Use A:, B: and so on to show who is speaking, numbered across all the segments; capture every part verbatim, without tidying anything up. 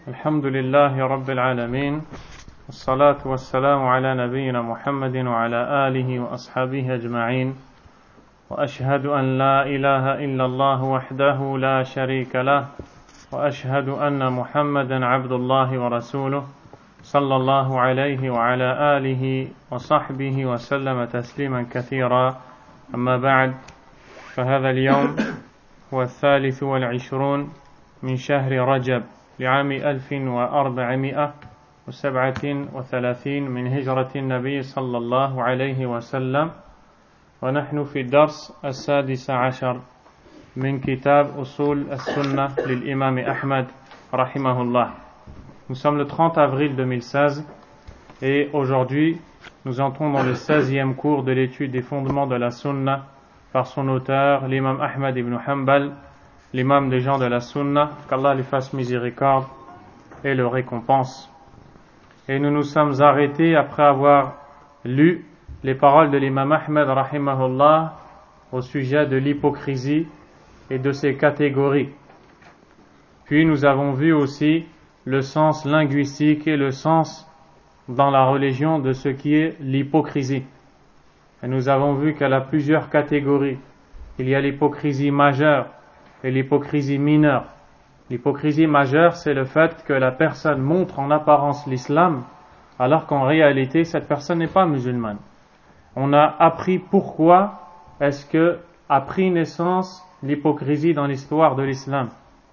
A: الحمد لله رب العالمين والصلاة والسلام على نبينا محمد وعلى آله وأصحابه أجمعين وأشهد أن لا إله إلا الله وحده لا شريك له وأشهد أن محمدا عبد الله ورسوله صلى الله عليه وعلى آله وصحبه وسلم تسليما كثيرا أما بعد فهذا اليوم هو الثالث والعشرون من شهر رجب لعام ألف وأربعمائة وسبعة وثلاثين من هجرة النبي صلى الله عليه وسلم ونحن في الدرس السادس عشر من كتاب أصول السنة للإمام أحمد رحمه الله. Nous sommes le trente avril deux mille seize et aujourd'hui nous entrons dans le seizième cours de l'étude des fondements de la Sunna par son auteur, l'imam Ahmad ibn Hanbal, l'imam des gens de la Sunna, qu'Allah lui fasse miséricorde et le récompense. Et nous nous sommes arrêtés après avoir lu les paroles de l'imam Ahmad rahimahullah au sujet de l'hypocrisie et de ses catégories. Puis nous avons vu aussi le sens linguistique et le sens dans la religion de ce qui est l'hypocrisie. Et nous avons vu qu'elle a plusieurs catégories. Il y a l'hypocrisie majeure et l'hypocrisie mineure. L'hypocrisie majeure, c'est le fait que la personne montre en apparence l'islam, alors qu'en réalité, cette personne n'est pas musulmane. On a appris pourquoi est-ce que a pris naissance l'hypocrisie dans l'histoire de l'islam.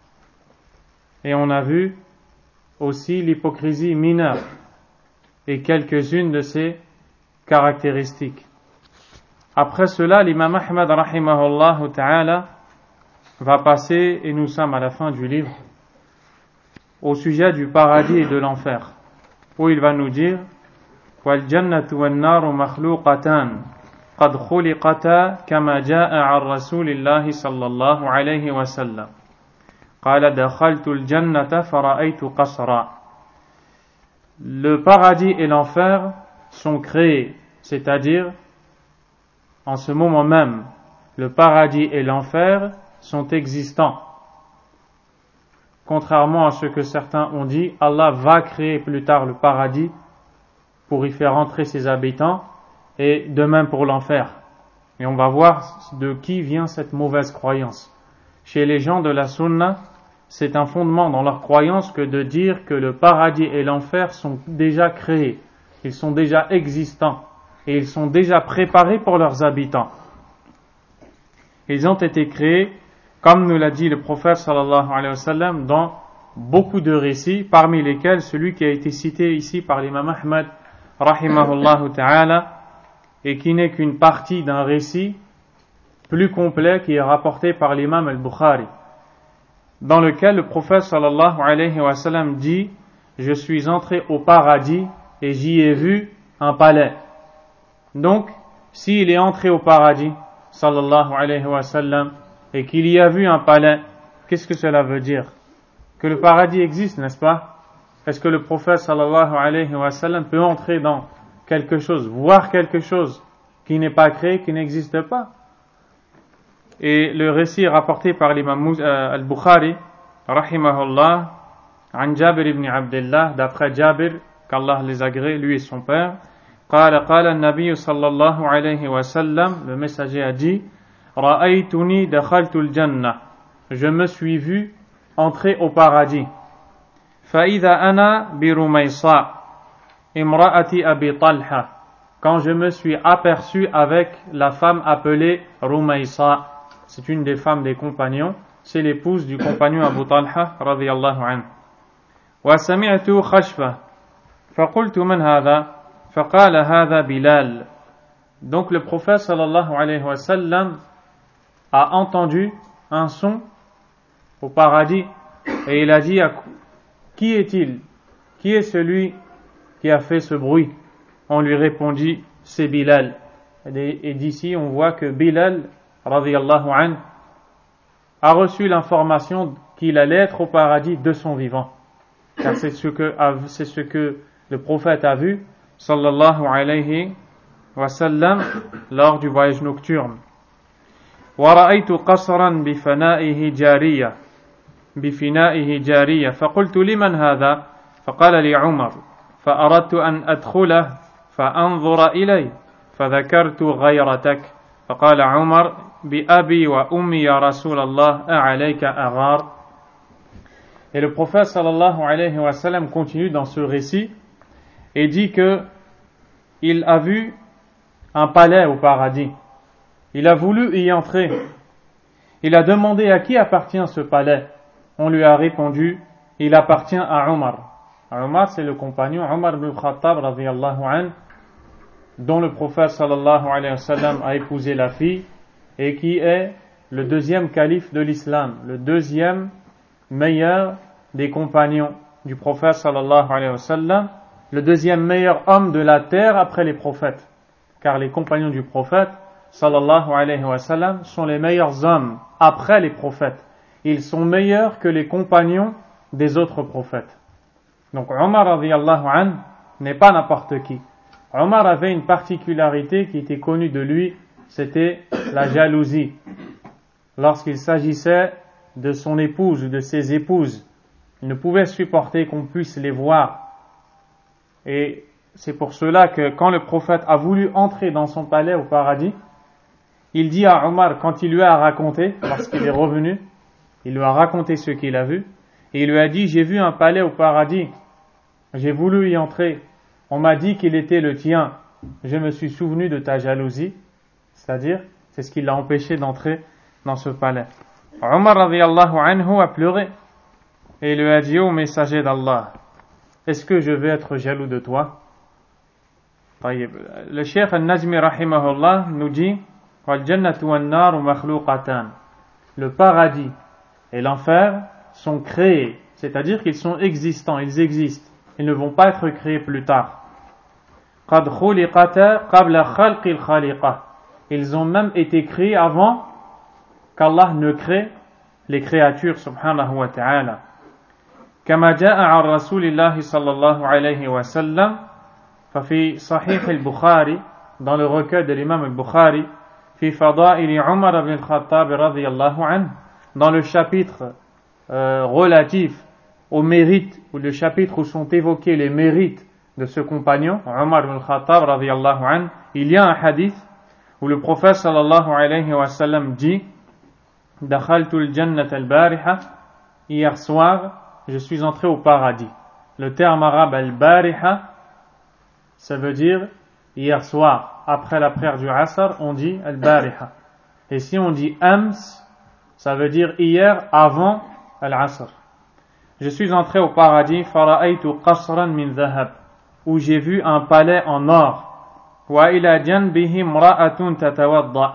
A: Et on a vu aussi l'hypocrisie mineure et quelques-unes de ses caractéristiques. Après cela, l'imam Ahmad rahimahullah ta'ala va passer, et nous sommes à la fin du livre, au sujet du paradis et de l'enfer, où il va nous dire وَالْجَنَّةُ وَالنَّارُ مَخْلُوقَتَانِ قَدْ خُلِقَتَا كَمَا جَاءَ عَنْ رَسُولِ اللَّهِ صَلَّى اللَّهُ عَلَيْهِ وَسَلَّمَ قَالَ دَخَلْتُ الْجَنَّةَ فَرَأَيْتُ قَصْرًا. Le paradis et l'enfer sont créés, c'est-à-dire en ce moment même, le paradis et l'enfer sont existants. Contrairement à ce que certains ont dit, Allah va créer plus tard le paradis pour y faire entrer ses habitants, et de même pour l'enfer. Et on va voir de qui vient cette mauvaise croyance. Chez les gens de la Sunna, c'est un fondement dans leur croyance que de dire que le paradis et l'enfer sont déjà créés, ils sont déjà existants, et ils sont déjà préparés pour leurs habitants. Ils ont été créés, comme nous l'a dit le prophète sallallahu alayhi wa sallam, dans beaucoup de récits, parmi lesquels celui qui a été cité ici par l'imam Ahmad rahimahullah ta'ala, et qui n'est qu'une partie d'un récit plus complet qui est rapporté par l'imam al-Bukhari, dans lequel le prophète sallallahu alayhi wa sallam dit: je suis entré au paradis et j'y ai vu un palais. Donc, s'il est entré au paradis sallallahu alayhi wa sallam et qu'il y a vu un palais, qu'est-ce que cela veut dire? Que le paradis existe, n'est-ce pas? Est-ce que le prophète sallallahu alayhi wa sallam peut entrer dans quelque chose, voir quelque chose qui n'est pas créé, qui n'existe pas? Et le récit rapporté par l'imam euh, al-Bukhari rahimahullah an Jabir ibn Abdullah, d'après Jabir, qu'Allah les agrée, lui et son père, قال قال النبي صلى الله عليه وسلم, le messager a dit: رأيتني دخلت الجنة, je me suis vu entrer au paradis. فإذا أنا برميصاء امرأة أبي طلحة, quand je me suis aperçu avec la femme appelée Rumaysa, c'est une des femmes des compagnons, c'est l'épouse du compagnon Abu Talha radiyallahu anhu. وسمعت خشفة فقلت من هذا فقال هذا بلال. Donc le prophète sallallahu alayhi wa sallam a entendu un son au paradis et il a dit: qui est-il? Qui est celui qui a fait ce bruit? On lui répondit: c'est Bilal. Et d'ici on voit que Bilal radiyallahu anhu a reçu l'information qu'il allait être au paradis de son vivant, car c'est ce que, c'est ce que le prophète a vu sallallahu alayhi wa sallam lors du voyage nocturne. وَرَأَيْتُ قَصْرًا بِفَنَائِهِ جَارِيَةً, بفنائه جارية فقلت لمن هذا فقال لي عمر فأردت أن أدخله فأنظر إليه فذكرت غيرتك فقال عمر بأبي وأمي يا رسول الله أعليك أغار. Et le prophète sallallahu alayhi wa sallam continue dans ce récit et dit que il a vu un palais au paradis. Il a voulu y entrer. Il a demandé à qui appartient ce palais. On lui a répondu, il appartient à Omar. Omar, c'est le compagnon Omar ibn Khattab radiyallahu anhu, dont le prophète sallallahu alayhi wa sallam a épousé la fille et qui est le deuxième calife de l'islam, le deuxième meilleur des compagnons du prophète sallallahu alayhi wa sallam, le deuxième meilleur homme de la terre après les prophètes, car les compagnons du prophète sallallahu alayhi wa sallam sont les meilleurs hommes après les prophètes. Ils sont meilleurs que les compagnons des autres prophètes. Donc Omar radiyallahu anhu n'est pas n'importe qui. Omar avait une particularité qui était connue de lui, c'était la jalousie. Lorsqu'il s'agissait de son épouse ou de ses épouses, il ne pouvait supporter qu'on puisse les voir. Et c'est pour cela que quand le prophète a voulu entrer dans son palais au paradis, il dit à Omar, quand il lui a raconté, parce qu'il est revenu, il lui a raconté ce qu'il a vu, et il lui a dit, j'ai vu un palais au paradis, j'ai voulu y entrer, on m'a dit qu'il était le tien, je me suis souvenu de ta jalousie, c'est-à-dire, c'est ce qui l'a empêché d'entrer dans ce palais. Omar radiyallahu anhu a pleuré, et il lui a dit, ô messager d'Allah, est-ce que je vais être jaloux de toi? Le cheikh al-Najmi rahimahullah nous dit, le paradis et l'enfer sont créés, c'est-à-dire qu'ils sont existants, ils existent, ils ne vont pas être créés plus tard. Ils ont même été créés avant qu'Allah ne crée les créatures subhanahu wa ta'ala. كما جاء عن رسول الله صلى الله عليه وسلم ففي صحيح البخاري dans le recueil de l'imam al-Bukhari في فضائل عمر بن الخطاب رضي الله عنه dans le chapitre euh, relatif au mérite ou le chapitre où sont évoqués les mérites de ce compagnon Omar ibn Khattab radiyallahu anhu, il y a un hadith où le prophète sallallahu alayhi wa sallam dit dakhaltu al-jannata al-bariha, hier soir je suis entré au paradis. Le terme arabe al-bariha, ça veut dire hier soir. Après la prière du asr, on dit al-bariha. Et si on dit ams, ça veut dire hier avant al-asr. Je suis entré au paradis, fara'aytu qasran min dhahab, où j'ai vu un palais en or. Wa ila janbihi imra'atun tatawadda.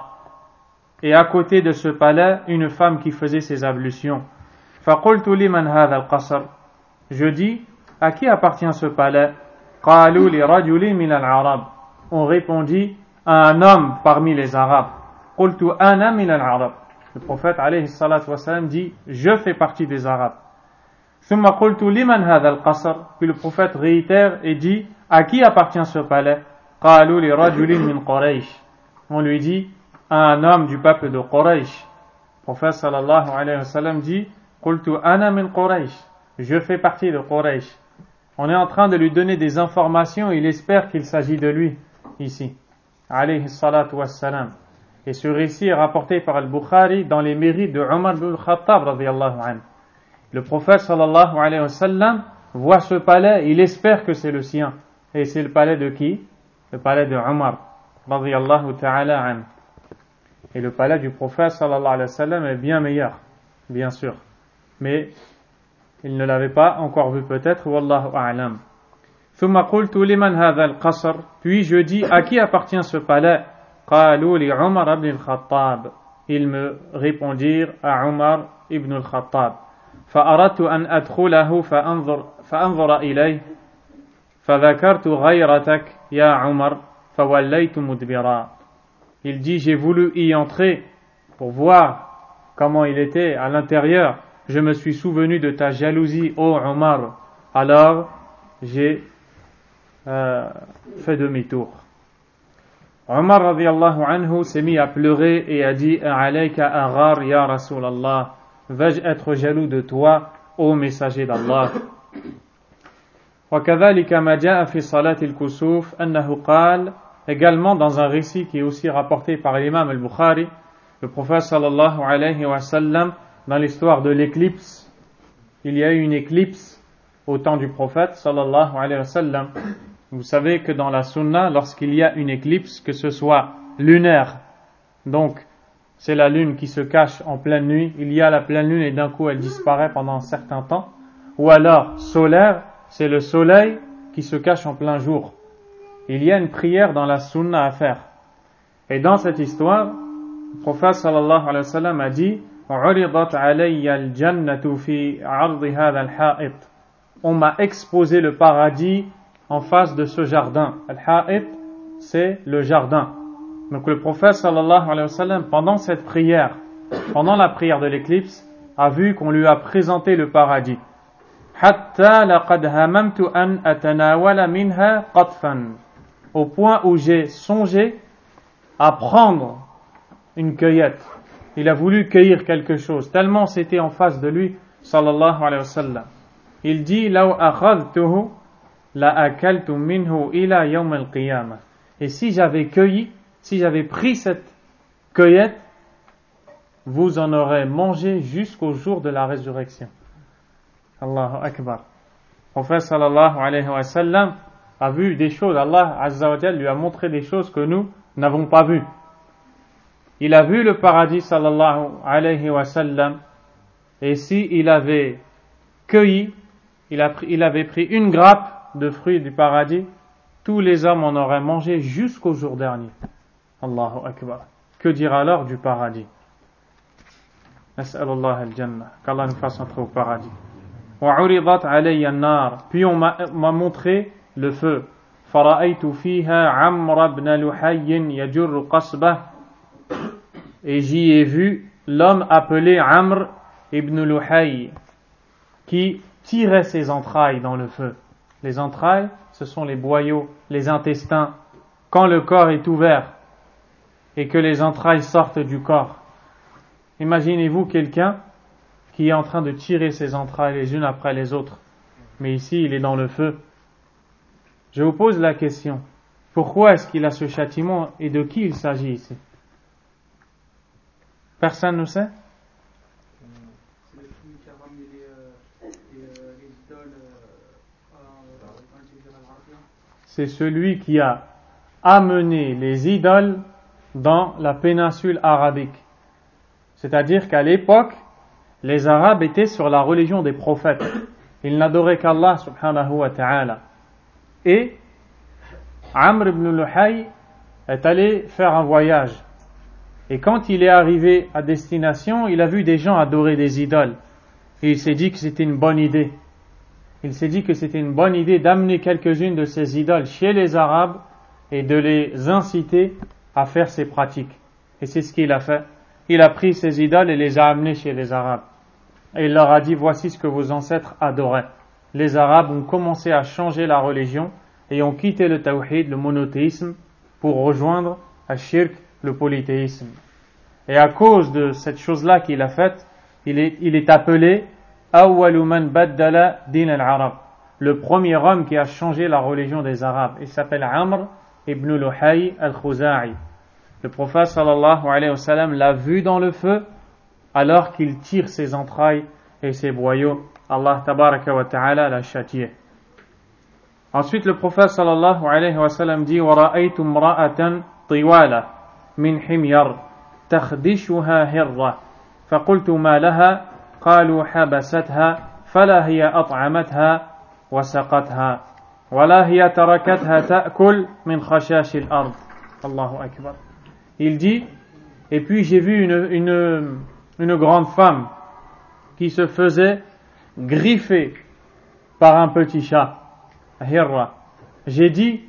A: Et à côté de ce palais, une femme qui faisait ses ablutions. فقلت لمن هذا القصر, je dis, à qui appartient ce palais? قالوا لرجل من العرب, on répondit à un homme parmi les Arabes. قلت أنا من العرب, le prophète alayhi salatu wassalam dit, je fais partie des Arabes. ثم قلت لمن هذا القصر, puis le prophète réitère et dit, à qui appartient ce palais? قالوا لرجل من قريش, on lui dit, à un homme du peuple de Quraysh. Le prophète sallallahu alayhi wa sallam dit, قلت أنا من قريش, je fais partie de Quraysh. On est en train de lui donner des informations, il espère qu'il s'agit de lui ici, alayhi salatu wassalam. Et ce récit est rapporté par Al-Bukhari dans les mérites de Omar ibn Khattab radiyallahu anhu. Le prophète sallallahu alayhi wa sallam voit ce palais, il espère que c'est le sien. Et c'est le palais de qui? Le palais de Omar radiyallahu ta'ala anhu. Et le palais du prophète sallallahu alayhi wa sallam est bien meilleur, bien sûr. Mais il ne l'avait pas encore vu peut-être, wallahu a'lam. ثم قلت لمن هذا القصر, puis je dis, à qui appartient ce palais? قالوا لعمر بن الخطاب, ils me répondirent à Omar ibn al-Khattab. فأردت أن أدخله فأنظر, فأنظر إليه فذكرت غيرتك يا عمر فوليت مدبرا. Il dit, j'ai voulu y entrer pour voir comment il était à l'intérieur. Je me suis souvenu de ta jalousie, ô Omar. Alors, j'ai euh, fait demi-tour. Omar radiyallahu anhu s'est mis à pleurer et a dit, Alayka aghar ya Rasulallah. vais-je être jaloux de toi, ô messager d'Allah. وكذلك ما جاء في صلاة الكسوف أنه قال, également dans un récit qui est aussi rapporté par l'imam al-Bukhari, le prophète sallallahu alayhi wa sallam, dans l'histoire de l'éclipse, il y a eu une éclipse au temps du prophète sallallahu alayhi wa sallam. Vous savez que dans la sunna, lorsqu'il y a une éclipse, que ce soit lunaire, donc c'est la lune qui se cache en pleine nuit, il y a la pleine lune et d'un coup elle disparaît pendant un certain temps, ou alors solaire, c'est le soleil qui se cache en plein jour. Il y a une prière dans la sunna à faire. Et dans cette histoire, le prophète sallallahu alayhi wa sallam a dit عُرِضَتْ عَلَيَّ الْجَنَّةُ فِي عَرْضِ هَذَا الْحَائِطِ. On m'a exposé le paradis en face de ce jardin. Al-Ha'it, c'est le jardin. Donc le prophète sallallahu alayhi wa sallam, pendant cette prière, pendant la prière de l'éclipse, a vu qu'on lui a présenté le paradis. Hatta laqad hamamtu an atanawala minha qatfan. Au point où j'ai songé à prendre une cueillette. Il a voulu cueillir quelque chose, tellement c'était en face de lui, sallallahu alayhi wa sallam. Il dit, law akhadtuhu la akaltu minhu ila yawm al-qiyamah. Et si j'avais cueilli, si j'avais pris cette cueillette, vous en aurez mangé jusqu'au jour de la résurrection. Allahu Akbar. Le prophète sallallahu alayhi wa sallam a vu des choses, Allah Azza wa Jal lui a montré des choses que nous n'avons pas vues. Il a vu le paradis sallallahu alayhi wa sallam, et si il avait cueilli, il, a pris, il avait pris une grappe de fruits du paradis, tous les hommes en auraient mangé jusqu'au jour dernier. Allahu Akbar. Que dire alors du paradis? Nas'alullah al-Jannah, qu'Allah nous fasse entrer au paradis. وعرضت علي النار. Puis on m'a, m'a montré le feu. فرأيت فيها عمرو بن لحي يجر قصبه. Et j'y ai vu l'homme appelé Amr ibn Luhay qui tirait ses entrailles dans le feu. Les entrailles, ce sont les boyaux, les intestins. Quand le corps est ouvert et que les entrailles sortent du corps, imaginez-vous quelqu'un qui est en train de tirer ses entrailles les unes après les autres. Mais ici, il est dans le feu. Je vous pose la question. Pourquoi est-ce qu'il a ce châtiment et de qui il s'agit ici? Personne ne sait?
B: C'est celui qui a ramené les, les, les idoles euh,
A: C'est celui qui a amené les idoles dans la péninsule arabique. C'est-à-dire qu'à l'époque, les Arabes étaient sur la religion des prophètes. Ils n'adoraient qu'Allah subhanahu wa ta'ala. Et Amr ibn Luhay est allé faire un voyage. Et quand il est arrivé à destination, il a vu des gens adorer des idoles. Et il s'est dit que c'était une bonne idée. Il s'est dit que c'était une bonne idée d'amener quelques-unes de ces idoles chez les Arabes et de les inciter à faire ces pratiques. Et c'est ce qu'il a fait. Il a pris ces idoles et les a amenées chez les Arabes. Et il leur a dit, voici ce que vos ancêtres adoraient. Les Arabes ont commencé à changer la religion et ont quitté le tawhid, le monothéisme, pour rejoindre al-shirk, le polythéisme. Et à cause de cette chose-là qu'il a faite, il est, il est appelé awwalu man baddala din al-arab, le premier homme qui a changé la religion des Arabes. Il s'appelle Amr ibn Luhay al-Khuza'i. Le prophète sallallahu alayhi wa sallam l'a vu dans le feu alors qu'il tire ses entrailles et ses boyaux. Allah tabaraka wa ta'ala l'a châtié. Ensuite le prophète sallallahu alayhi wa sallam dit wa ra'aytu imra'atan tiwala min himyar takhdishuha hirra faqultu ma laha qalu habasatha fala hiya at'amatha wa saqatha wala hiya tarakatha ta'kul min khashash al-ard. Allahu akbar. Il dit, et puis j'ai vu une, une, une grande femme qui se faisait griffer par un petit chat, hirra. J'ai dit,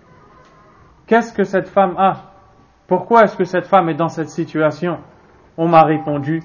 A: qu'est-ce que cette femme a? Pourquoi est-ce que cette femme est dans cette situation? On m'a répondu,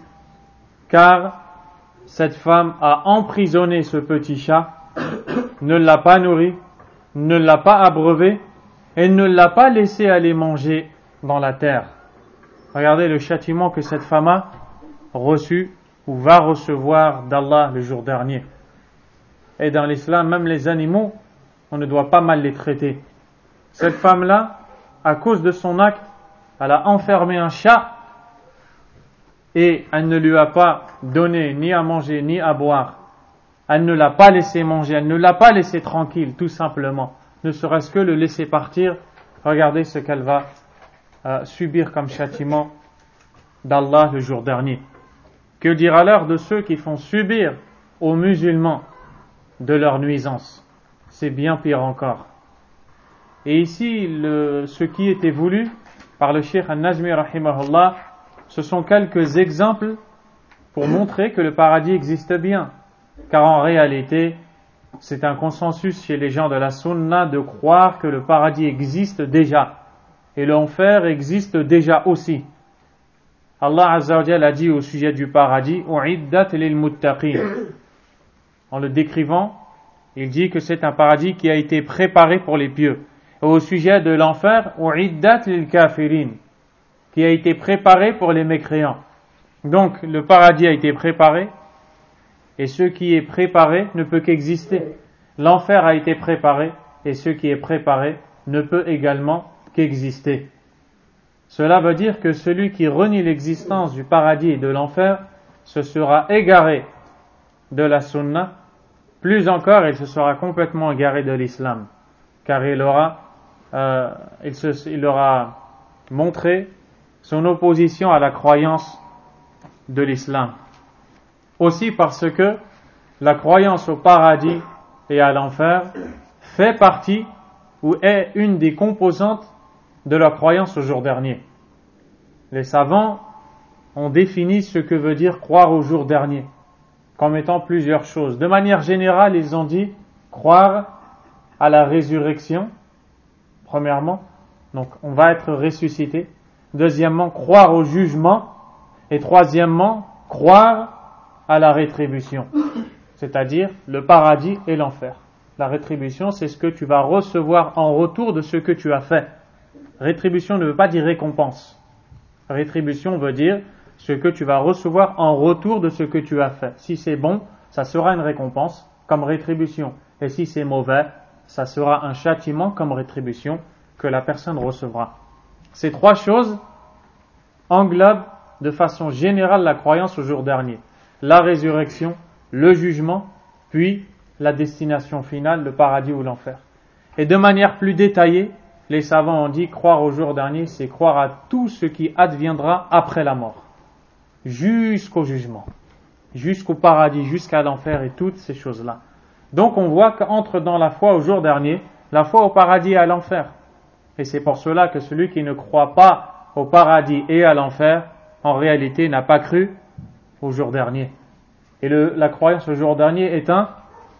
A: car cette femme a emprisonné ce petit chat, ne l'a pas nourri, ne l'a pas abreuvé, et ne l'a pas laissé aller manger dans la terre. Regardez le châtiment que cette femme a reçu ou va recevoir d'Allah le jour dernier. Et dans l'islam, même les animaux, on ne doit pas mal les traiter. Cette femme-là, à cause de son acte, elle a enfermé un chat et elle ne lui a pas donné ni à manger ni à boire. Elle ne l'a pas laissé manger, elle ne l'a pas laissé tranquille, tout simplement. Ne serait-ce que le laisser partir. Regardez ce qu'elle va euh, subir comme châtiment d'Allah le jour dernier. Que dire alors de ceux qui font subir aux musulmans de leur nuisance? C'est bien pire encore. Et ici, le, ce qui était voulu par le Cheikh An-Najmi rahimahullah, ce sont quelques exemples pour montrer que le paradis existe bien. Car en réalité, c'est un consensus chez les gens de la sunna de croire que le paradis existe déjà. Et l'enfer existe déjà aussi. Allah Azza wa Jalla a dit au sujet du paradis, U'iddat lil muttaqin. En le décrivant, il dit que c'est un paradis qui a été préparé pour les pieux. Et au sujet de l'enfer, U'iddat lil kafirin, qui a été préparé pour les mécréants. Donc le paradis a été préparé, et ce qui est préparé ne peut qu'exister. L'enfer a été préparé, et ce qui est préparé ne peut également qu'exister. Cela veut dire que celui qui renie l'existence du paradis et de l'enfer se sera égaré de la sunna, plus encore il se sera complètement égaré de l'islam, car il aura, euh, il, se, il aura montré son opposition à la croyance de l'islam. Aussi parce que la croyance au paradis et à l'enfer fait partie ou est une des composantes de la croyance au jour dernier. Les savants ont défini ce que veut dire croire au jour dernier comme étant plusieurs choses. De manière générale, ils ont dit croire à la résurrection, premièrement, donc on va être ressuscité. Deuxièmement, croire au jugement. Et troisièmement, croire à la rétribution, c'est-à-dire le paradis et l'enfer. La rétribution, c'est ce que tu vas recevoir en retour de ce que tu as fait. Rétribution ne veut pas dire récompense. Rétribution veut dire ce que tu vas recevoir en retour de ce que tu as fait. Si c'est bon, ça sera une récompense comme rétribution. Et si c'est mauvais, ça sera un châtiment comme rétribution que la personne recevra. Ces trois choses englobent de façon générale la croyance au jour dernier. La résurrection, le jugement, puis la destination finale, le paradis ou l'enfer. Et de manière plus détaillée, les savants ont dit croire au jour dernier, c'est croire à tout ce qui adviendra après la mort, jusqu'au jugement, jusqu'au paradis, jusqu'à l'enfer et toutes ces choses-là. Donc on voit qu'entre dans la foi au jour dernier, la foi au paradis et à l'enfer. Et c'est pour cela que celui qui ne croit pas au paradis et à l'enfer, en réalité n'a pas cru au jour dernier. Et le, la croyance au jour dernier est un,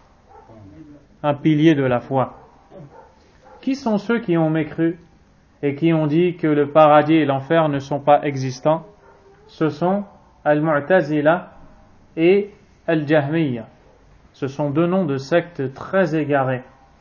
A: un pilier de la foi. Qui sont ceux qui ont mécru et qui ont dit que le paradis et l'enfer ne sont pas existants? Ce sont Al-Mu'tazila et Al-Jahmiyya. Ce sont deux noms de sectes très égarés.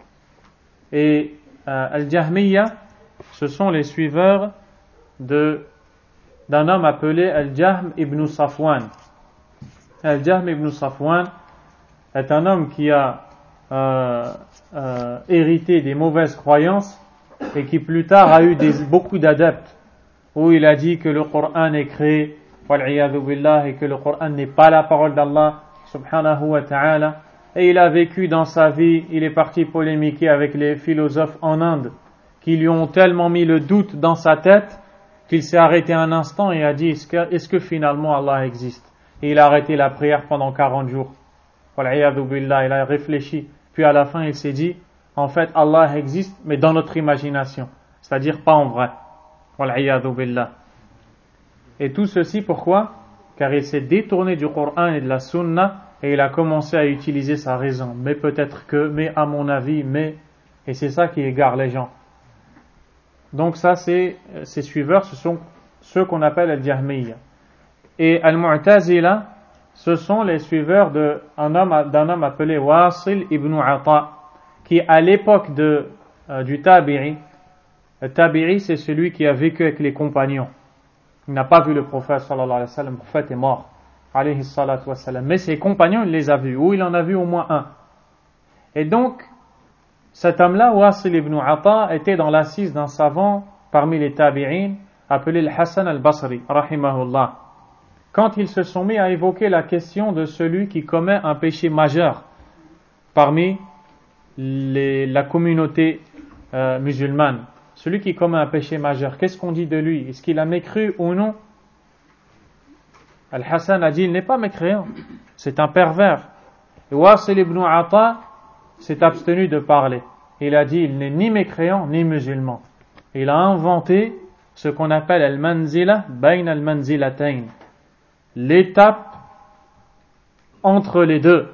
A: Et euh, Al-Jahmiyya, ce sont les suiveurs de, d'un homme appelé Al-Jahm ibn Safwan. Al-Jahm ibn Safwan est un homme qui a euh, euh, hérité des mauvaises croyances et qui plus tard a eu des, beaucoup d'adeptes, où il a dit que le Coran est créé, wal'iyadhu billah, et que le Coran n'est pas la parole d'Allah subhanahu wa ta'ala. Et il a vécu dans sa vie, il est parti polémiquer avec les philosophes en Inde qui lui ont tellement mis le doute dans sa tête qu'il s'est arrêté un instant et a dit est-ce que, est-ce que finalement Allah existe? Et il a arrêté la prière pendant quarante jours. Wal'iyadhu billah, il a réfléchi. Puis à la fin il s'est dit en fait Allah existe mais dans notre imagination, c'est-à-dire pas en vrai. Wal'iyadhu billah. Et tout ceci pourquoi? Car il s'est détourné du Coran et de la Sunna et il a commencé à utiliser sa raison. Mais peut-être que, mais à mon avis, mais... Et c'est ça qui égare les gens. Donc ça, c'est, ces suiveurs, ce sont ceux qu'on appelle Al-Jahmiyya. Et Al-Mu'tazila, ce sont les suiveurs de, un homme, d'un homme appelé Wasil ibn Ata, qui à l'époque de, euh, du Tabi'i, le Tabi'i c'est celui qui a vécu avec les compagnons. Il n'a pas vu le prophète sallallahu alayhi wa sallam, le prophète est mort. alayhi salatu wassalam. Mais ses compagnons, il les a vus, ou il en a vu au moins un. Et donc, cet homme-là, Wasil ibn Ata, était dans l'assise d'un savant parmi les tabi'in, appelé le Hassan al-Basri, rahimahullah. Quand ils se sont mis à évoquer la question de celui qui commet un péché majeur parmi les, la communauté euh, musulmane, celui qui commet un péché majeur, qu'est-ce qu'on dit de lui? Est-ce qu'il a mécru ou non? Al-Hassan a dit, il n'est pas mécréant, c'est un pervers. Et Wasil ibn Ata s'est abstenu de parler. Il a dit, il n'est ni mécréant ni musulman. Il a inventé ce qu'on appelle al-manzila bayn al-manzilatayn, l'étape entre les deux.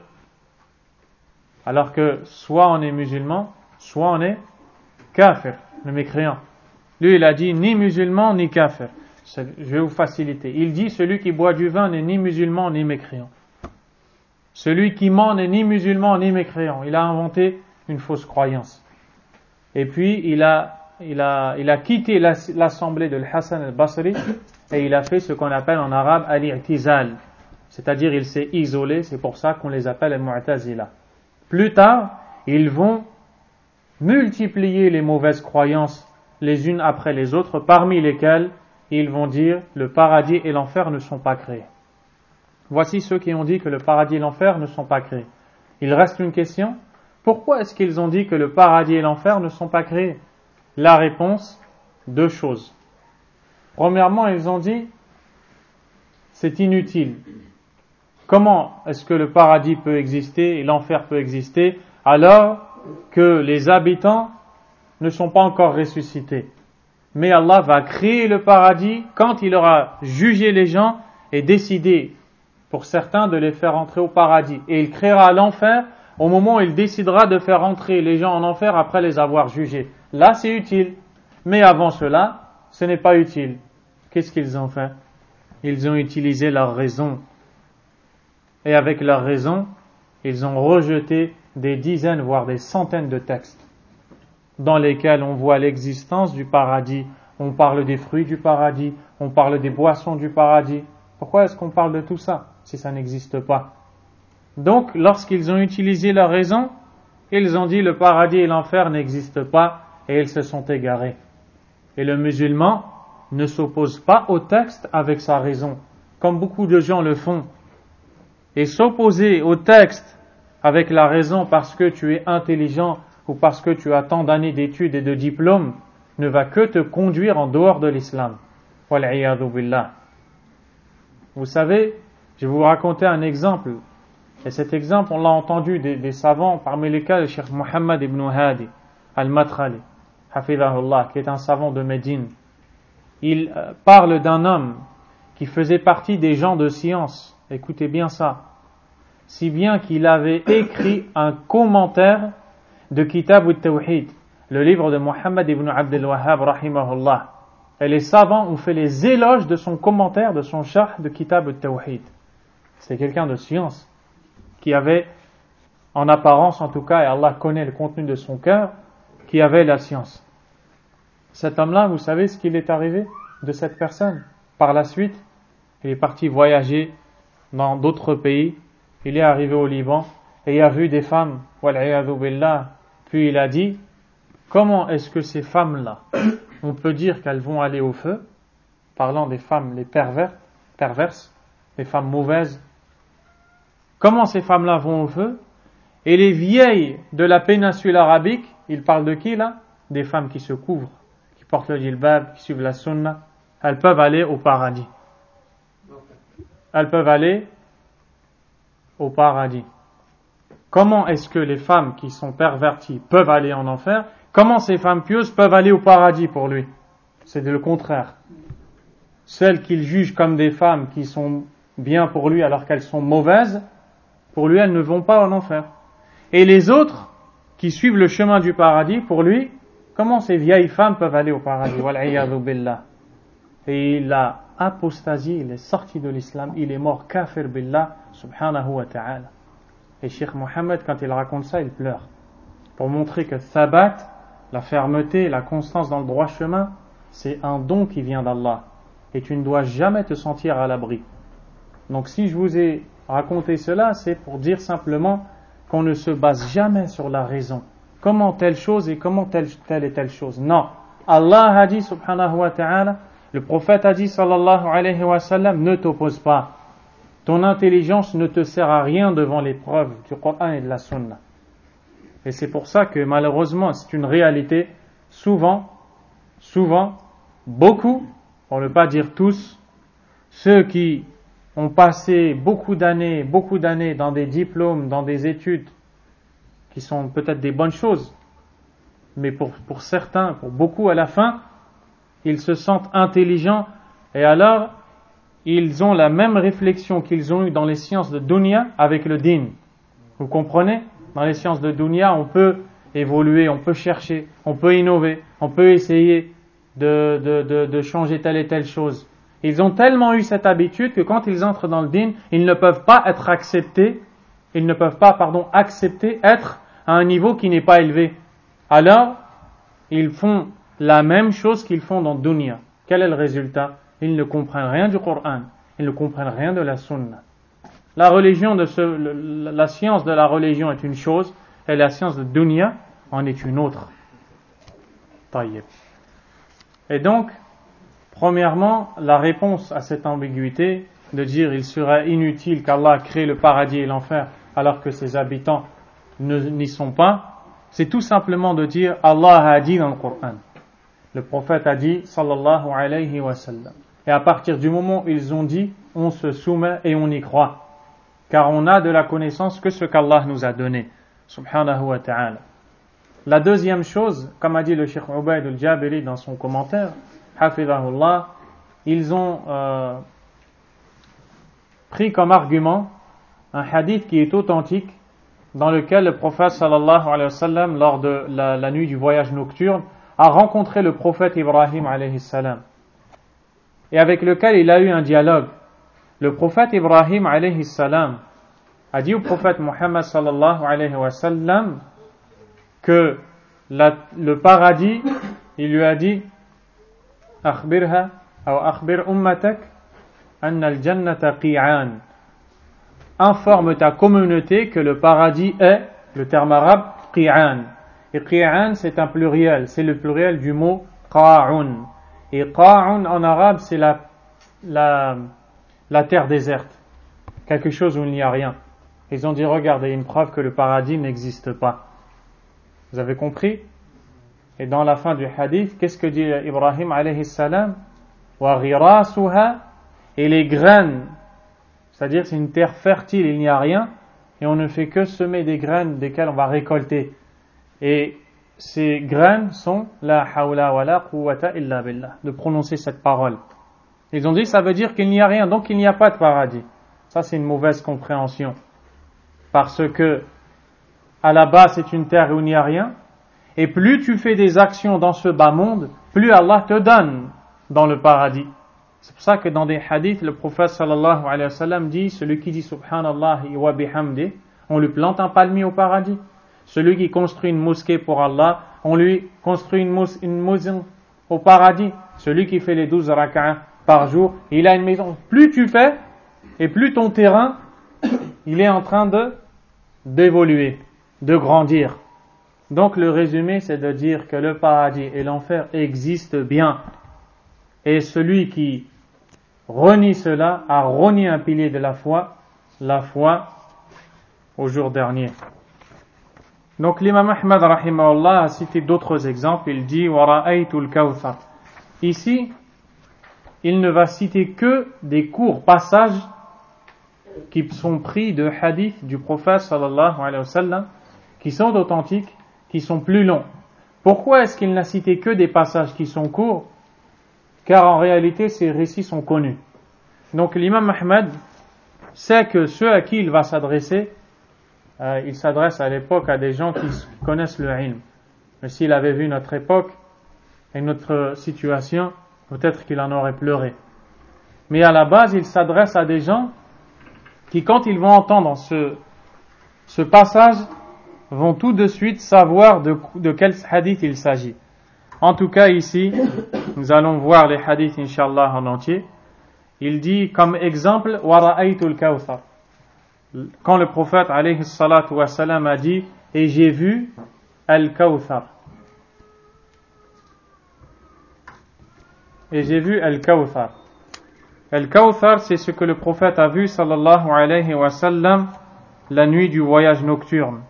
A: Alors que soit on est musulman, soit on est kafir, le mécréant. Lui, il a dit ni musulman ni kafir. Je vais vous faciliter. Il dit celui qui boit du vin n'est ni musulman ni mécréant. Celui qui ment n'est ni musulman ni mécréant. Il a inventé une fausse croyance. Et puis, il a, il a, il a quitté l'assemblée de Hassan al-Basri et il a fait ce qu'on appelle en arabe al-i'tizal. C'est-à-dire, il s'est isolé, c'est pour ça qu'on les appelle al-mu'tazila. Plus tard, ils vont multiplier les mauvaises croyances les unes après les autres, parmi lesquelles ils vont dire le paradis et l'enfer ne sont pas créés. Voici ceux qui ont dit que le paradis et l'enfer ne sont pas créés. Il reste une question. Pourquoi est-ce qu'ils ont dit que le paradis et l'enfer ne sont pas créés? La réponse, deux choses. Premièrement, ils ont dit c'est inutile. Comment est-ce que le paradis peut exister et l'enfer peut exister alors que les habitants ne sont pas encore ressuscités? Mais Allah va créer le paradis quand il aura jugé les gens et décidé pour certains de les faire entrer au paradis. Et il créera l'enfer au moment où il décidera de faire entrer les gens en enfer après les avoir jugés. Là, c'est utile. Mais avant cela, ce n'est pas utile. Qu'est-ce qu'ils ont fait? Ils ont utilisé leur raison. Et avec leur raison, ils ont rejeté des dizaines, voire des centaines de textes dans lesquels on voit l'existence du paradis. On parle des fruits du paradis, on parle des boissons du paradis. Pourquoi est-ce qu'on parle de tout ça si ça n'existe pas? Donc, lorsqu'ils ont utilisé leur raison, ils ont dit le paradis et l'enfer n'existent pas et ils se sont égarés. Et le musulman ne s'oppose pas au texte avec sa raison, comme beaucoup de gens le font. Et s'opposer au texte avec la raison parce que tu es intelligent ou parce que tu as tant d'années d'études et de diplômes ne va que te conduire en dehors de l'islam. Wal'iyadu billah. Vous savez, je vais vous raconter un exemple. Et cet exemple, on l'a entendu des, des savants, parmi lesquels le Cheikh Muhammad ibn Hadi al-Matrali, hafidhahullah, qui est un savant de Médine. Il euh, parle d'un homme qui faisait partie des gens de science. Écoutez bien ça. Si bien qu'il avait écrit un commentaire de Kitab al-Tawhid, le livre de Muhammad ibn Abdel Wahhab, rahimahullah. Et les savants ont fait les éloges de son commentaire, de son sharh de Kitab al-Tawhid. C'est quelqu'un de science qui avait, en apparence en tout cas, et Allah connaît le contenu de son cœur, qui avait la science. Cet homme-là, vous savez ce qu'il est arrivé de cette personne? Par la suite, il est parti voyager dans d'autres pays, il est arrivé au Liban, et il a vu des femmes, wal'iyadu billah, puis il a dit, comment est-ce que ces femmes-là, on peut dire qu'elles vont aller au feu, parlant des femmes les pervers, perverses, les femmes mauvaises, comment ces femmes-là vont au feu? Et les vieilles de la péninsule arabique, il parle de qui là? Des femmes qui se couvrent, qui portent le djilbab, qui suivent la sunna, elles peuvent aller au paradis. Elles peuvent aller au paradis. Comment est-ce que les femmes qui sont perverties peuvent aller en enfer? Comment ces femmes pieuses peuvent aller au paradis pour lui? C'est le contraire. Celles qu'il juge comme des femmes qui sont bien pour lui alors qu'elles sont mauvaises, pour lui elles ne vont pas en enfer. Et les autres qui suivent le chemin du paradis, pour lui, comment ces vieilles femmes peuvent aller au paradis? Wal'iyadu billah. Et il a apostasié, il est sorti de l'islam, il est mort kafir billah, subhanahu wa ta'ala. Et Cheikh Mohammed, quand il raconte ça, il pleure. Pour montrer que thabat, la fermeté, la constance dans le droit chemin, c'est un don qui vient d'Allah. Et tu ne dois jamais te sentir à l'abri. Donc si je vous ai raconté cela, c'est pour dire simplement qu'on ne se base jamais sur la raison. Comment telle chose et comment telle, telle et telle chose. Non. Allah a dit, subhanahu wa ta'ala, le prophète a dit, sallallahu alayhi wa sallam, ne t'oppose pas. Ton intelligence ne te sert à rien devant les preuves du Coran et de la Sunna. Et c'est pour ça que malheureusement, c'est une réalité, souvent, souvent, beaucoup, pour ne pas dire tous, ceux qui ont passé beaucoup d'années, beaucoup d'années dans des diplômes, dans des études, qui sont peut-être des bonnes choses, mais pour, pour certains, pour beaucoup à la fin, ils se sentent intelligents et alors ils ont la même réflexion qu'ils ont eue dans les sciences de dunya avec le din. Vous comprenez? Dans les sciences de dunya, on peut évoluer, on peut chercher, on peut innover, on peut essayer de, de, de, de changer telle et telle chose. Ils ont tellement eu cette habitude que quand ils entrent dans le din, ils ne peuvent pas être acceptés, ils ne peuvent pas, pardon, accepter être à un niveau qui n'est pas élevé. Alors, ils font la même chose qu'ils font dans dunya. Quel est le résultat? Ils ne comprennent rien du Coran, ils ne comprennent rien de la Sunna. La religion de ce, la science de la religion est une chose, et la science de dunya en est une autre. Taïeb. Et donc, premièrement, la réponse à cette ambiguïté de dire il serait inutile qu'Allah crée le paradis et l'enfer alors que ses habitants n'y sont pas, c'est tout simplement de dire Allah a dit dans le Coran. Le prophète a dit sallallahu alayhi wa sallam. Et à partir du moment où ils ont dit, on se soumet et on y croit. Car on a de la connaissance que ce qu'Allah nous a donné. Subhanahu wa ta'ala. La deuxième chose, comme a dit le Cheikh Ubayd al-Jabiri dans son commentaire, hafidhahullah, ils ont euh, pris comme argument un hadith qui est authentique, dans lequel le prophète sallallahu alayhi wa sallam, lors de la, la nuit du voyage nocturne, a rencontré le prophète Ibrahim alayhi salam, et avec lequel il a eu un dialogue. Le prophète Ibrahim alayhi salam a dit au prophète Muhammad sallallahu alayhi wa sallam que la, le paradis, il lui a dit akhbirha ou akhbir ummatak anna al-jannata qi'an, informe ta communauté que le paradis est, le terme arabe, qi'an. Et qi'an, c'est un pluriel, c'est le pluriel du mot qa'un. Et qa'un en arabe, c'est la, la, la terre déserte, quelque chose où il n'y a rien. Ils ont dit, regardez, une preuve que le paradis n'existe pas. Vous avez compris? Et dans la fin du hadith, qu'est-ce que dit Ibrahim alayhi salam? Wa ghirasuha, et les graines, c'est-à-dire c'est une terre fertile, il n'y a rien, et on ne fait que semer des graines desquelles on va récolter. Et ces graines sont la hawla wa la quwwata illa billah, de prononcer cette parole. Ils ont dit, ça veut dire qu'il n'y a rien, donc il n'y a pas de paradis. Ça, c'est une mauvaise compréhension. Parce que, à la base, c'est une terre où il n'y a rien, et plus tu fais des actions dans ce bas monde, plus Allah te donne dans le paradis. C'est pour ça que dans des hadiths, le prophète sallallahu alayhi wa sallam dit, celui qui dit subhanallah wa bihamdi, on lui plante un palmier au paradis. Celui qui construit une mosquée pour Allah, on lui construit une mosquée mos- au paradis. Celui qui fait les douze rak'ah par jour, il a une maison. Plus tu fais, et plus ton terrain, il est en train de d'évoluer, de grandir. Donc le résumé, c'est de dire que le paradis et l'enfer existent bien. Et celui qui renie cela a renié un pilier de la foi, la foi au jour dernier. Donc l'imam Ahmad rahimahullah a cité d'autres exemples. Il dit wara'aytul kawthar. Ici, il ne va citer que des courts passages qui sont pris de hadiths du prophète sallallahu alayhi wa sallam, qui sont authentiques, qui sont plus longs. Pourquoi est-ce qu'il n'a cité que des passages qui sont courts? Car en réalité, ces récits sont connus. Donc l'imam Ahmad sait que ceux à qui il va s'adresser, euh, il s'adresse à l'époque à des gens qui connaissent le ilm. Mais s'il avait vu notre époque et notre situation, peut-être qu'il en aurait pleuré. Mais à la base, il s'adresse à des gens qui, quand ils vont entendre ce, ce passage, vont tout de suite savoir de, de quel hadith il s'agit. En tout cas, ici, nous allons voir les hadiths, Inch'Allah, en entier. il dit comme exemple wa ra'aytu al-kawthar. Quand le prophète alayhi salatu wa salam a dit et j'ai vu al-kawthar. Et j'ai vu al-kawthar. Al-kawthar, c'est ce que le prophète a vu sallallahu alayhi wa sallam la nuit du voyage nocturne.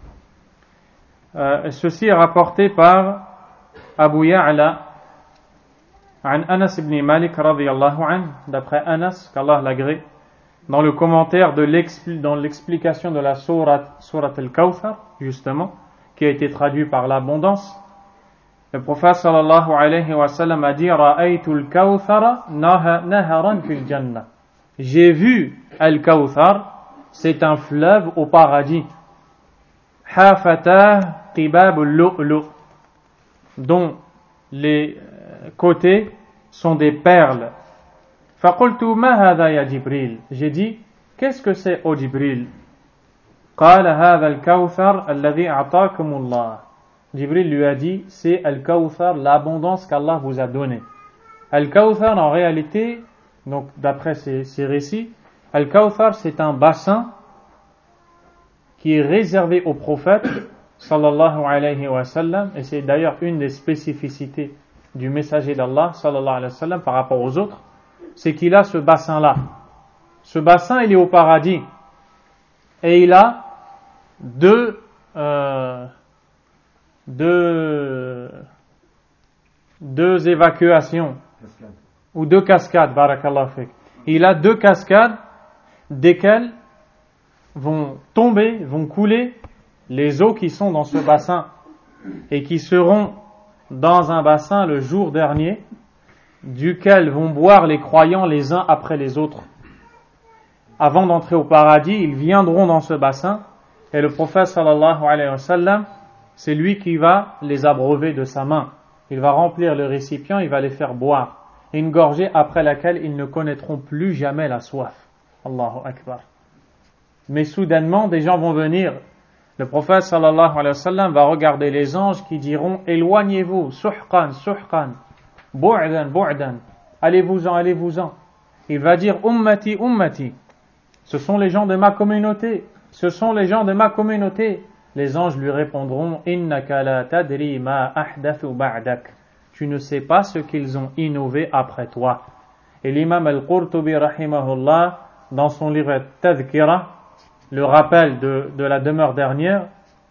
A: Euh, ceci est rapporté par Abu Ya'la an Anas ibn Malik radiyallahu anhu, d'après Anas, qu'Allah l'agrée, dans le commentaire de l'expli- dans l'explication de la sourate, sourate al-Kawthar, justement, qui a été traduit par l'abondance. Le prophète sallallahu alayhi wa sallam a dit Ra'aytu al-Kawthara naharan fil jannah. J'ai vu al-Kawthar, c'est un fleuve au paradis. Hafatah qibab al-lu'lu', dont les côtés sont des perles. فقلت ما هذا يا جبريل. J'ai dit qu'est-ce que c'est ô Jibril? قال هذا الكوثر الذي أعطاكم الله. Jibril lui a dit c'est al-Kawthar, l'abondance qu'Allah vous a donnée. Al-Kawthar en réalité, donc d'après ces, ces récits, al-Kawthar c'est un bassin qui est réservé au prophète sallallahu alayhi wa sallam, et c'est d'ailleurs une des spécificités du messager d'Allah sallallahu alayhi wa sallam par rapport aux autres, c'est qu'il a ce bassin-là. Ce bassin, il est au paradis. Et il a deux, euh, deux, deux évacuations. Cascade. Ou deux cascades, barakallahu fik. Il a deux cascades desquelles vont tomber, vont couler les eaux qui sont dans ce bassin et qui seront dans un bassin le jour dernier, duquel vont boire les croyants les uns après les autres. Avant d'entrer au paradis, ils viendront dans ce bassin et le prophète sallallahu alayhi wa sallam, c'est lui qui va les abreuver de sa main. Il va remplir le récipient, il va les faire boire. Une gorgée après laquelle ils ne connaîtront plus jamais la soif. Allahu Akbar. Mais soudainement, des gens vont venir. Le prophète sallallahu alayhi wa sallam va regarder les anges qui diront éloignez-vous, suhqan, suhqan. Bu'dan, bu'dan, allez-vous-en, allez-vous-en. Il va dire ummati, ummati. Ce sont les gens de ma communauté. Ce sont les gens de ma communauté. Les anges lui répondront innaka la tadri ma ahdathu ba'dak. Tu ne sais pas ce qu'ils ont innové après toi. Et l'imam al-Qurtubi rahimahullah, dans son livre Tadhkira, le rappel de, de la demeure dernière,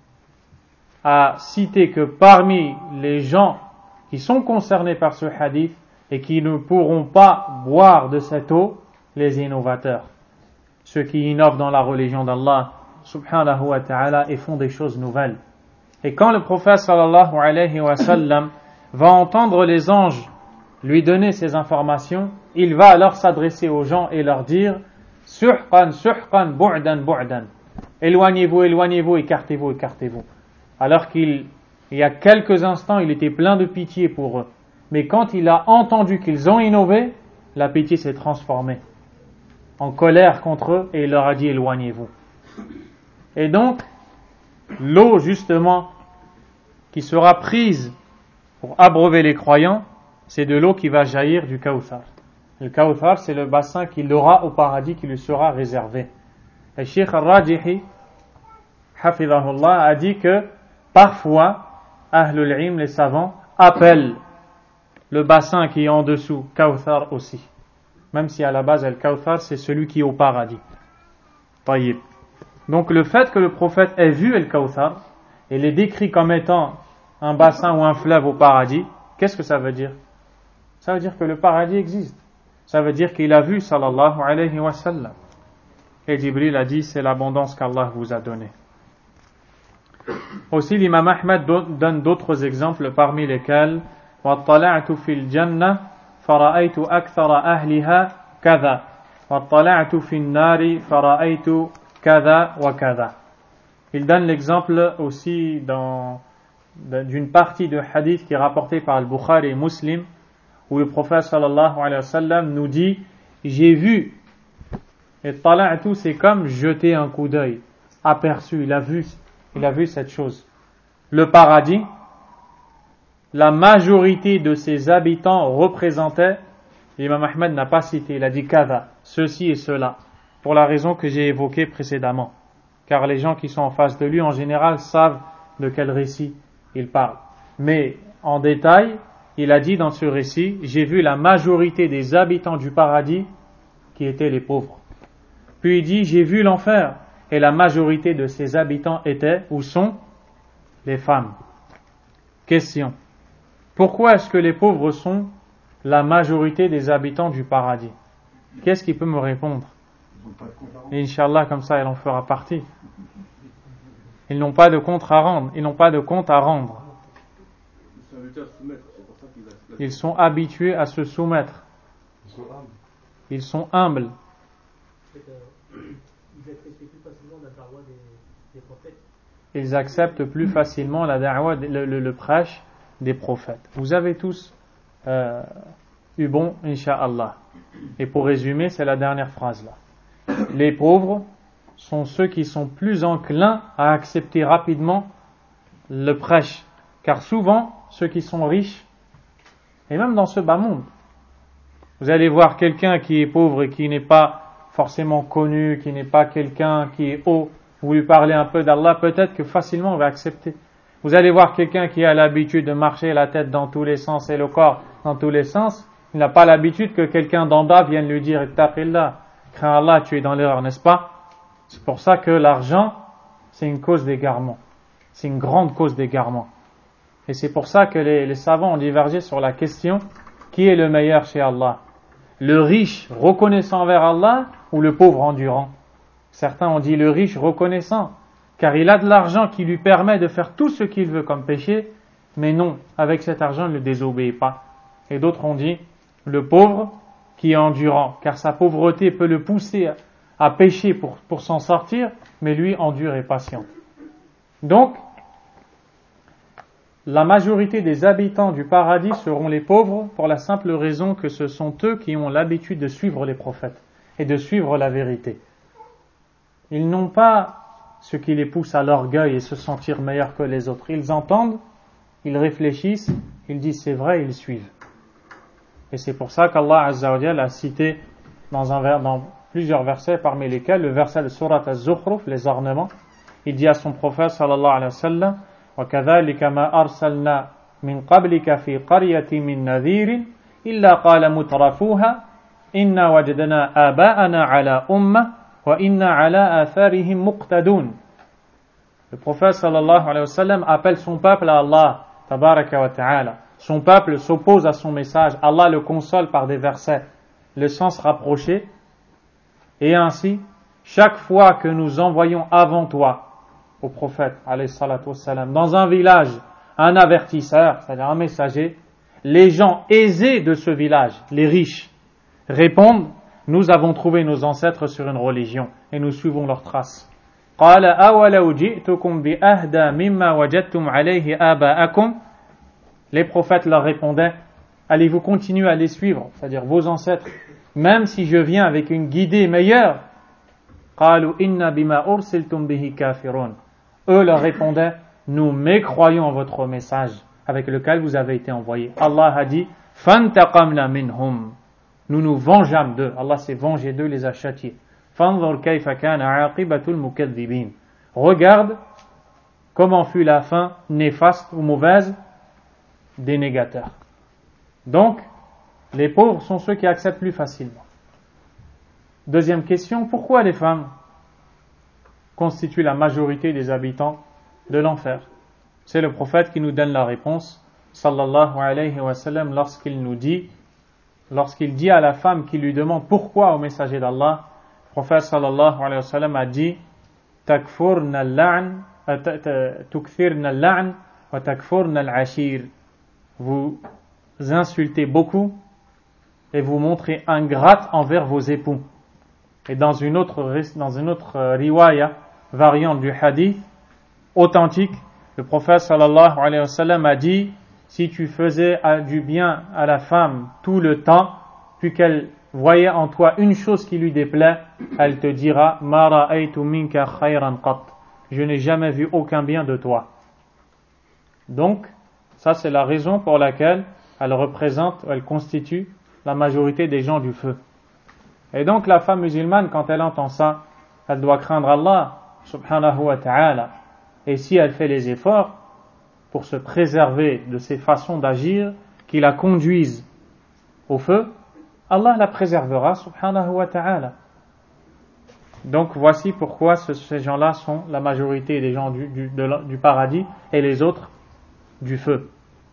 A: a cité que parmi les gens qui sont concernés par ce hadith et qui ne pourront pas boire de cette eau, les innovateurs, ceux qui innovent dans la religion d'Allah subhanahu wa ta'ala et font des choses nouvelles. Et quand le prophète sallallahu alayhi wa sallam va entendre les anges lui donner ces informations, il va alors s'adresser aux gens et leur dire suhqan, suhqan, bu'dan, bu'dan. Éloignez-vous, éloignez-vous, écartez-vous, écartez-vous. Alors qu'il Il y a quelques instants, il était plein de pitié pour eux. Mais quand il a entendu qu'ils ont innové, la pitié s'est transformée en colère contre eux et il leur a dit éloignez-vous. Et donc, l'eau justement qui sera prise pour abreuver les croyants, c'est de l'eau qui va jaillir du Kawthar. Le Kawthar, c'est le bassin qu'il aura au paradis qui lui sera réservé. Et Cheikh Al-Rajihi, hafidhahullah, a dit que parfois, Ahlul Ilm, les savants, appellent le bassin qui est en dessous Kawthar aussi. Même si à la base, le Kawthar, c'est celui qui est au paradis. Taïb. Donc le fait que le prophète ait vu le Kawthar et l'ait décrit comme étant un bassin ou un fleuve au paradis, qu'est-ce que ça veut dire? Ça veut dire que le paradis existe. Ça veut dire qu'il a vu sallallahu alayhi wa sallam. Et Jibril a dit c'est l'abondance qu'Allah vous a donnée. Aussi l'imam Ahmed donne d'autres exemples parmi lesquels وَاطَّلَعْتُ فِي الْجَنَّةِ فَرَأَيْتُ أَكْثَرَ أَهْلِهَا كَذَا وَاطَّلَعْتُ فِي النَّارِ فَرَأَيْتُ كَذَا وَكَذَا. Il donne l'exemple aussi dans, d'une partie de hadith qui est rapportée par le Bukhari et Muslim où le prophète sallallahu alayhi wa sallam nous dit j'ai vu, et tala'tu c'est comme jeter un coup d'œil, aperçu, il a vu Il a vu cette chose. Le paradis, la majorité de ses habitants représentaient L'imam Ahmed n'a pas cité, il a dit kada, ceci et cela, pour la raison que j'ai évoquée précédemment. Car les gens qui sont en face de lui, en général, savent de quel récit il parle. Mais, en détail, il a dit dans ce récit, j'ai vu la majorité des habitants du paradis qui étaient les pauvres. Puis il dit, j'ai vu l'enfer, et la majorité de ses habitants étaient, ou sont, les femmes. Question. Pourquoi est-ce que les pauvres sont la majorité des habitants du paradis? Qu'est-ce qui peut me répondre? Inch'Allah, comme ça, il en fera partie. Ils n'ont pas de compte à rendre. Ils n'ont pas de compte à rendre. Ils sont habitués à se soumettre. Ils sont humbles. Ils acceptent plus facilement la da'wa, le, le, le prêche des prophètes. Vous avez tous euh, eu bon, Inch'Allah. Et pour résumer, c'est la dernière phrase là. Les pauvres sont ceux qui sont plus enclins à accepter rapidement le prêche. Car souvent, ceux qui sont riches, et même dans ce bas monde, vous allez voir quelqu'un qui est pauvre et qui n'est pas forcément connu, qui n'est pas quelqu'un qui est haut, vous lui parlez un peu d'Allah, peut-être que facilement on va accepter. Vous allez voir quelqu'un qui a l'habitude de marcher la tête dans tous les sens et le corps dans tous les sens, il n'a pas l'habitude que quelqu'un d'en bas vienne lui dire « Ittaqillah, crains Allah, tu es dans l'erreur, n'est-ce pas ?» C'est pour ça que l'argent, c'est une cause d'égarement. C'est une grande cause d'égarement. Et c'est pour ça que les, les savants ont divergé sur la question qui est le meilleur chez Allah, le riche reconnaissant envers Allah ou le pauvre endurant. Certains ont dit le riche reconnaissant, car il a de l'argent qui lui permet de faire tout ce qu'il veut comme péché, mais non, avec cet argent, il ne le désobéit pas. Et d'autres ont dit le pauvre qui est endurant, car sa pauvreté peut le pousser à, à pécher pour, pour s'en sortir, mais lui endure et patient. Donc, la majorité des habitants du paradis seront les pauvres pour la simple raison que ce sont eux qui ont l'habitude de suivre les prophètes et de suivre la vérité. Ils n'ont pas ce qui les pousse à l'orgueil et se sentir meilleurs que les autres. Ils entendent, ils réfléchissent, ils disent c'est vrai, ils suivent. Et c'est pour ça qu'Allah Azza wa Jalla a cité dans, un, dans plusieurs versets, parmi lesquels le verset de Surat Az-Zukhruf, les ornements, il dit à son prophète sallallahu alayhi wa sallam وَكَذَلِكَ مَا أَرْسَلْنَا مِنْ قَبْلِكَ فِي قَرْيَةٍ مِنْ نَذِيرٍ إِلَّا قَالَ مُتْرَفُوهَا إِنَّا وَجَدْنَا آبَاءَنَا عَلَى أُمَّةٍ وَإِنَّا عَلَى آثَارِهِمْ مُقْتَدُونَ. Le prophète sallallahu alayhi wa sallam appelle son peuple à Allah tabaraka wa ta'ala. Son peuple s'oppose à son message. Allah le console par des versets, le sens rapproché. Et ainsi, chaque fois que nous envoyons avant toi au prophète alayhi salatu wa sallam, dans un village, un avertisseur, c'est-à-dire un messager, les gens aisés de ce village, les riches, répondent: nous avons trouvé nos ancêtres sur une religion et nous suivons leurs traces. قال أولو جئتكم بأهدى مما وجدتم عليه آباءكم. Les prophètes leur répondaient: allez-vous continuer à les suivre, c'est-à-dire vos ancêtres, même si je viens avec une guidée meilleure? قالوا إن بما أرسلتم به كافرون. Eux leur répondaient: nous mécroyons en votre message avec lequel vous avez été envoyés. Allah a dit: فانتقمنا منهم. Nous nous vengeâmes d'eux. Allah s'est vengé d'eux, les a châtiés. فانظر كيف كان عاقبة المكذبين. Regarde comment fut la fin néfaste ou mauvaise des négateurs. Donc, les pauvres sont ceux qui acceptent plus facilement. Deuxième question, pourquoi les femmes constituent la majorité des habitants de l'enfer? C'est le prophète qui nous donne la réponse, sallallahu alayhi wa sallam, lorsqu'il nous dit, lorsqu'il dit à la femme qui lui demande pourquoi au messager d'Allah, le prophète sallallahu alayhi wa sallam a dit: takfurna al-la'n, tukthirna al-la'n wa takfurna al-ashir. Vous insultez beaucoup et vous montrez ingrate envers vos époux. Et dans une autre, dans une autre riwaya, variante du hadith, authentique, le prophète sallallahu alayhi wa sallam a dit: si tu faisais du bien à la femme tout le temps, puis qu'elle voyait en toi une chose qui lui déplaît, elle te dira: ma ra'aytu minka khayran qat. Je n'ai jamais vu aucun bien de toi. Donc, ça c'est la raison pour laquelle elle représente, elle constitue la majorité des gens du feu. Et donc la femme musulmane, quand elle entend ça, elle doit craindre Allah subhanahu wa ta'ala. Et si elle fait les efforts pour se préserver de ces façons d'agir qui la conduisent au feu, Allah la préservera subhanahu wa ta'ala. Donc voici pourquoi ce, ces gens-là sont la majorité des gens du, du, de, du paradis et les autres du feu.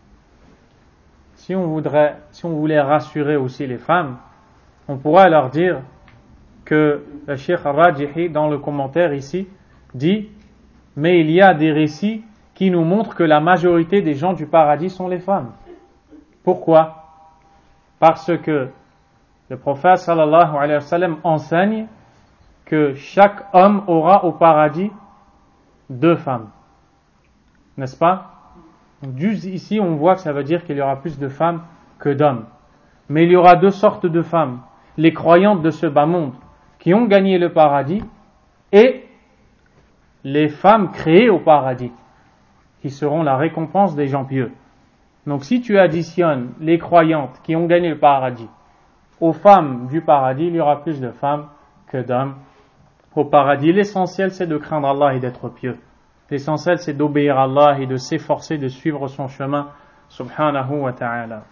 A: Si on voudrait, si on voulait rassurer aussi les femmes, on pourrait leur dire que le Cheikh Rajihi, dans le commentaire ici, dit « Mais il y a des récits qui nous montrent que la majorité des gens du paradis sont les femmes. » Pourquoi ? Parce que le prophète sallallahu alayhi wa sallam enseigne que chaque homme aura au paradis deux femmes. N'est-ce pas ? Donc, juste ici, on voit que ça veut dire qu'il y aura plus de femmes que d'hommes. Mais il y aura deux sortes de femmes. Les croyantes de ce bas monde qui ont gagné le paradis et les femmes créées au paradis qui seront la récompense des gens pieux. Donc si tu additionnes les croyantes qui ont gagné le paradis aux femmes du paradis, il y aura plus de femmes que d'hommes au paradis. L'essentiel, c'est de craindre Allah et d'être pieux. L'essentiel, c'est d'obéir à Allah et de s'efforcer de suivre son chemin, subhanahu wa ta'ala.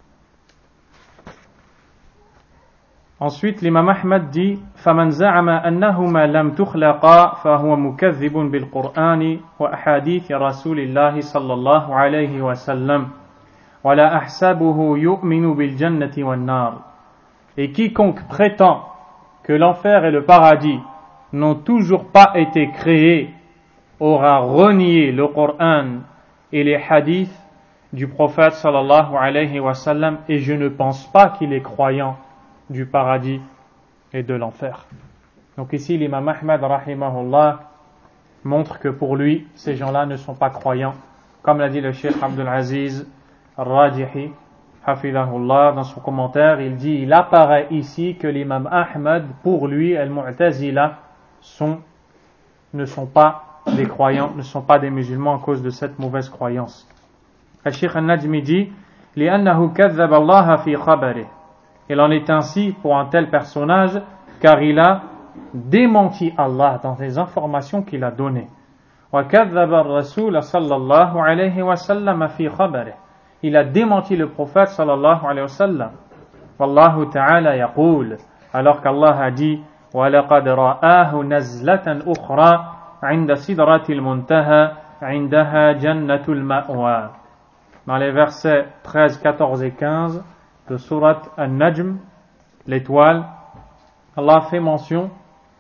A: Ensuite, l'imam Ahmad dit فَمَنْ زَعَمَ أَنَّهُمَا لَمْ تُخْلَقَا فَهُوَ مُكَذِّبٌ بِالْقُرْآنِ وَأَحَادِيثِ رَسُولِ اللَّهِ صَلَّى اللَّهُ عَلَيْهِ وَسَلَّمَ وَلَا أَحْسَبُهُ يُؤْمِنُ بِالْجَنَّةِ وَالنَّارِ. Et quiconque prétend que l'enfer et le paradis n'ont toujours pas été créés aura renié le Coran et les hadiths du prophète sallallahu alayhi wa sallam, et je ne pense pas qu'il est croyant du paradis et de l'enfer. Donc ici l'imam Ahmad rahimahullah montre que pour lui ces gens-là ne sont pas croyants, comme l'a dit le Cheikh Abdul Aziz Al-Rajihi hafidahullah dans son commentaire. Il dit, il apparaît ici que l'imam Ahmad, pour lui, al-Mu'tazila sont, ne sont pas des croyants, ne sont pas des musulmans à cause de cette mauvaise croyance. Le Cheikh Al-Najmi dit لأنه كذب الله في خبره. Il en est ainsi pour un tel personnage car il a démenti Allah dans les informations qu'il a données. وكذب الرسول صلى الله عليه وسلم في خبره. Il a démenti le prophète sallallahu alayhi wa sallam. Wallahu ta'ala yaqul, alors qu'Allah a dit وَلَقَدْ رَآهُ نَزْلَةً أُخْرَى عِنْدَ سِدْرَةِ الْمُنْتَهَى عِنْدَهَا جَنَّةُ الْمَأْوَى. Dans les versets treize, quatorze et quinze de Surat An-Najm, l'étoile, Allah fait mention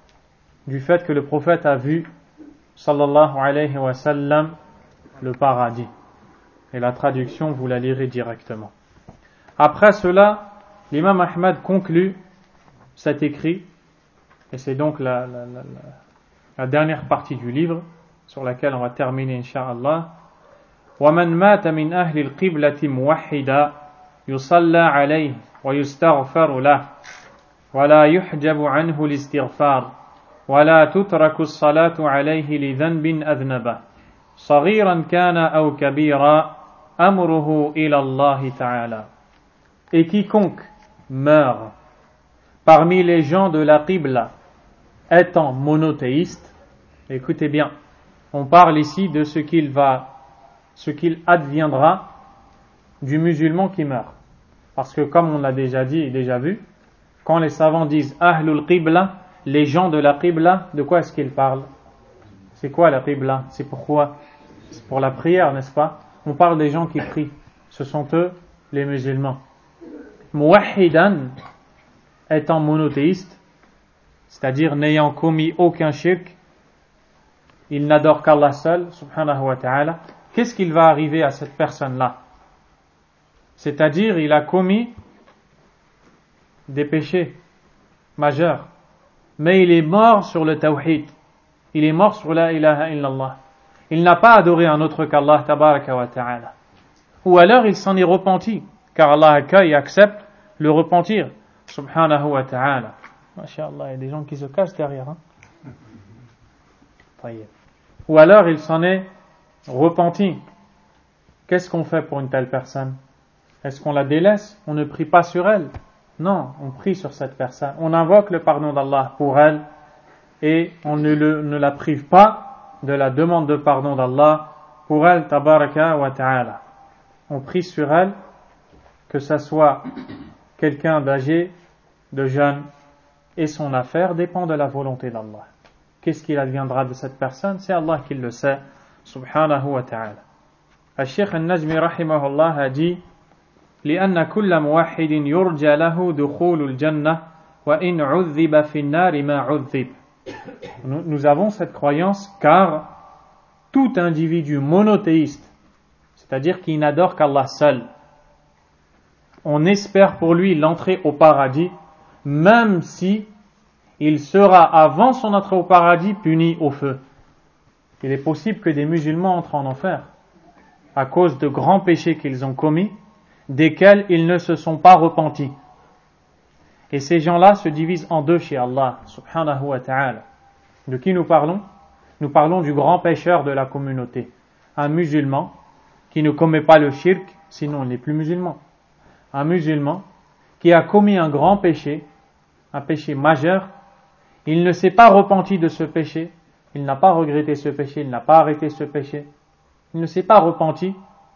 A: du fait que le prophète a vu sallallahu alayhi wa sallam le paradis. Et la traduction, vous la lirez directement. Après cela, l'imam Ahmad conclut cet écrit, et c'est donc la, la, la, la dernière partie du livre, sur laquelle on va terminer, incha'Allah. وَمَنْ مَاتَ مِنْ أَهْلِ الْقِبْلَةِ مُوَحِّدًا يُصَلَّى عَلَيْهِ وَيُسْتَغْفَرُ لَهُ وَلَا يُحْجَبُ عَنْهُ الْإِسْتِغْفَارُ وَلَا تُتْرَكُ الصَّلَاةُ عَلَيْهِ لِذَنْبٍ أَذْنَبَهُ صَغِيرًا كَانَ أَوْ كَبِيرًا أَمْرُهُ إِلَى اللَّهِ تَعَالَى. Et quiconque meurt parmi les gens de la Qibla étant monothéiste, écoutez bien, on parle ici de ce qu'il va, ce qu'il adviendra du musulman qui meurt. Parce que comme on l'a déjà dit et déjà vu, quand les savants disent Ahlul Qibla, les gens de la Qibla, de quoi est-ce qu'ils parlent? C'est quoi la Qibla? C'est pourquoi? C'est pour la prière, n'est-ce pas? On parle des gens qui prient. Ce sont eux, les musulmans. Muwahhidan, étant monothéiste, c'est-à-dire n'ayant commis aucun shirk, il n'adore qu'Allah seul, subhanahu wa ta'ala. Qu'est-ce qu'il va arriver à cette personne-là? C'est-à-dire, il a commis des péchés majeurs, mais il est mort sur le tawhid. Il est mort sur la ilaha illallah. Il n'a pas adoré un autre qu'Allah tabaraka wa ta'ala. Ou alors il s'en est repenti, car Allah accueille et accepte le repentir, subhanahu wa ta'ala. Masha'Allah, il y a des gens qui se cachent derrière. Hein? Ou alors il s'en est repenti. Qu'est-ce qu'on fait pour une telle personne? Est-ce qu'on la délaisse? On ne prie pas sur elle. Non, on prie sur cette personne, on invoque le pardon d'Allah pour elle et on ne, le, ne la prive pas de la demande de pardon d'Allah pour elle, tabaraka wa ta'ala. On prie sur elle, que ça soit quelqu'un d'âgé, de jeune, et son affaire dépend de la volonté d'Allah. Qu'est-ce qu'il adviendra de cette personne? C'est Allah qui le sait, subhanahu wa ta'ala. Al-Sheikh al-Najmi rahimahullah a dit لأن كل موحد يرجى له دخول الجنة وإن عذب في النار ما عذب. Nous avons cette croyance car tout individu monothéiste, c'est-à-dire qui n'adore qu'Allah seul, on espère pour lui l'entrée au paradis, même si il sera avant son entrée au paradis puni au feu. Il est possible que des musulmans entrent en enfer à cause de grands péchés qu'ils ont commis, desquels ils ne se sont pas repentis. Et ces gens-là se divisent en deux chez Allah, subhanahu wa ta'ala. De qui nous parlons? Nous parlons du grand pécheur de la communauté, un musulman qui ne commet pas le shirk, sinon il n'est plus musulman. Un musulman qui a commis un grand péché, un péché majeur, il ne s'est pas repenti de ce péché, il n'a pas regretté ce péché, il n'a pas arrêté ce péché, il ne s'est pas repenti,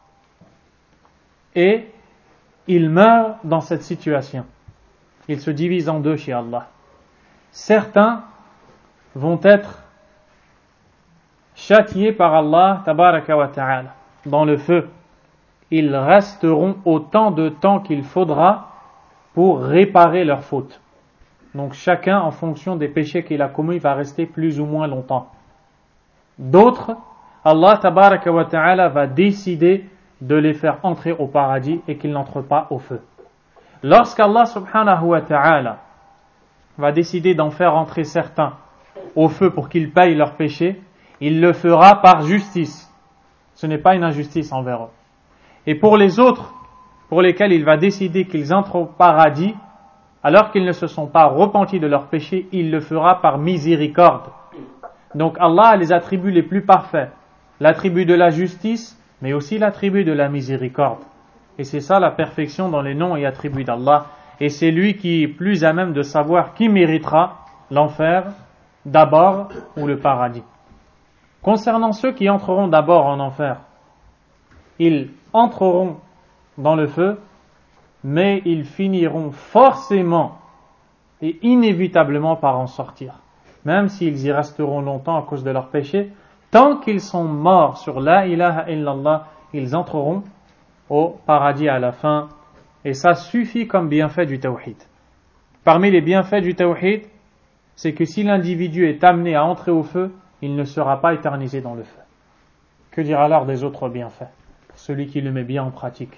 A: et il meurt dans cette situation. Il se divise en deux chez Allah. Certains vont être châtiés par Allah, tabaraka wa ta'ala, dans le feu. Ils resteront autant de temps qu'il faudra pour réparer leurs fautes. Donc chacun, en fonction des péchés qu'il a commis, va rester plus ou moins longtemps. D'autres, Allah tabaraka wa ta'ala va décider de les faire entrer au paradis et qu'ils n'entrent pas au feu. Lorsqu'Allah subhanahu wa ta'ala va décider d'en faire entrer certains au feu pour qu'ils payent leurs péchés, il le fera par justice. Ce n'est pas une injustice envers eux. Et pour les autres, pour lesquels il va décider qu'ils entrent au paradis, alors qu'ils ne se sont pas repentis de leurs péchés, il le fera par miséricorde. Donc Allah a les attributs les plus parfaits. L'attribut de la justice, mais aussi l'attribut de la miséricorde. Et c'est ça la perfection dans les noms et attributs d'Allah. Et c'est lui qui est plus à même de savoir qui méritera l'enfer d'abord ou le paradis. Concernant ceux qui entreront d'abord en enfer, ils entreront dans le feu, mais ils finiront forcément et inévitablement par en sortir. Même s'ils y resteront longtemps à cause de leurs péchés, tant qu'ils sont morts sur la ilaha illallah, ils entreront au paradis à la fin. Et ça suffit comme bienfait du tawhid. Parmi les bienfaits du tawhid, c'est que si l'individu est amené à entrer au feu, il ne sera pas éternisé dans le feu. Que dire alors des autres bienfaits pour celui qui le met bien en pratique?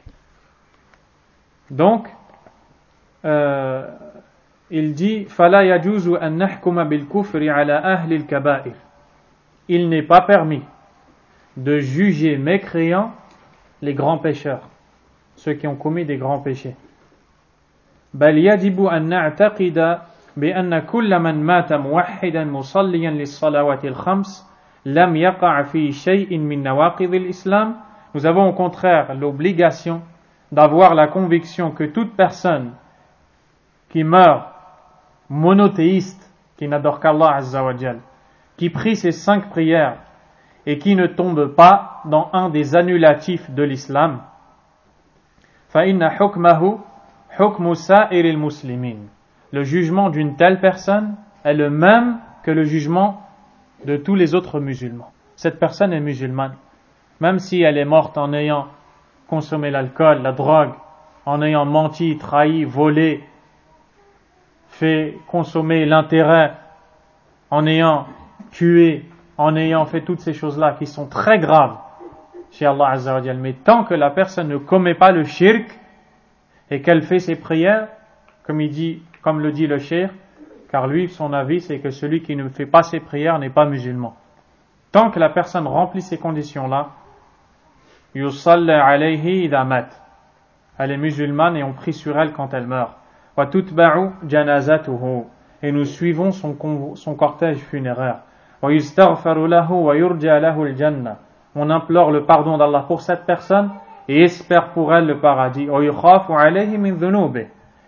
A: Donc, euh, il dit فَلَا يَجُوزُ أَن نَحْكُمَ بِالْكُفْرِ عَلَى أَهْلِ الْكَبَائِرِ. Il n'est pas permis de juger mécréants les grands pécheurs, ceux qui ont commis des grands péchés. بل يجب أن نعتقد بأن كل من مات موحدا مصليا للصلوات الخمس لم يقع في شيء من نواقض الإسلام. Nous avons au contraire l'obligation d'avoir la conviction que toute personne qui meurt monothéiste, qui n'adore qu'Allah Azza wa Jal, qui prie ses cinq prières et qui ne tombe pas dans un des annulatifs de l'islam, فَإِنَّ حُكْمَهُ حُكْمُ سَائِرِ الْمُسْلِمِينَ. Le jugement d'une telle personne est le même que le jugement de tous les autres musulmans. Cette personne est musulmane, même si elle est morte en ayant consommé l'alcool, la drogue, en ayant menti, trahi, volé, fait consommer l'intérêt, en ayant tué, en ayant fait toutes ces choses-là qui sont très graves chez Allah Azza wa Jal. Mais tant que la personne ne commet pas le shirk et qu'elle fait ses prières, comme il dit, comme le dit le cheikh, car lui, son avis, c'est que celui qui ne fait pas ses prières n'est pas musulman. Tant que la personne remplit ces conditions-là, yusalli alayhi idha mat. Elle est musulmane et on prie sur elle quand elle meurt. Wa tutba'u janazatuhu. Et nous suivons son, convo- son cortège funéraire. Wa yustaghfaru lahu wa yurja lahu al-jannah. On implore le pardon d'Allah pour cette personne et espère pour elle le paradis. Wa yukhafu alayhi min dhunubihi.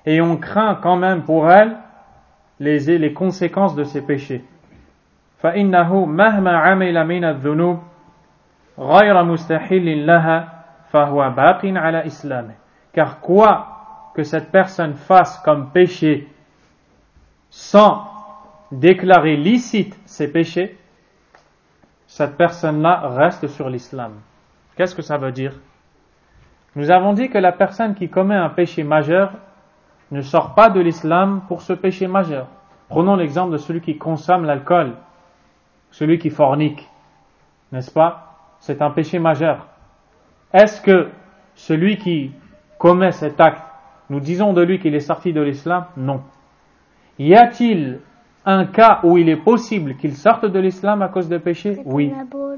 A: et on craint quand même pour elle les, les conséquences de ses péchés. فَإِنَّهُ مَهْمَا عَمِلَ مِنَ الذُّنُوبِ غَيْرَ مُسْتَحِلٍ لَهَا فَهُوَ بَاقٍ عَلَى إِسْلَامِهِ. Car quoi que cette personne fasse comme péché sans déclarer licite ses péchés, cette personne-là reste sur l'islam. Qu'est-ce que ça veut dire? Nous avons dit que la personne qui commet un péché majeur ne sort pas de l'islam pour ce péché majeur. Prenons l'exemple de celui qui consomme l'alcool, celui qui fornique, n'est-ce pas? C'est un péché majeur. Est-ce que celui qui commet cet acte, nous disons de lui qu'il est sorti de l'islam? Non. Y a-t-il un cas où il est possible qu'il sorte de l'islam à cause de péché? Oui.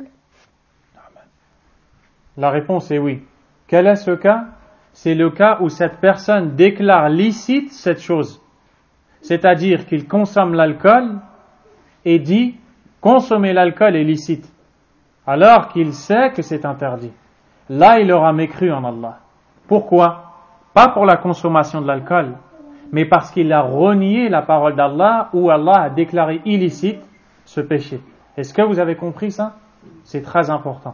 A: La réponse est oui. Quel est ce cas? C'est le cas où cette personne déclare licite cette chose. C'est-à-dire qu'il consomme l'alcool et dit consommer l'alcool est licite, alors qu'il sait que c'est interdit. Là, il aura mécru en Allah. Pourquoi? Pas pour la consommation de l'alcool, mais parce qu'il a renié la parole d'Allah où Allah a déclaré illicite ce péché. Est-ce que vous avez compris ça? C'est très important.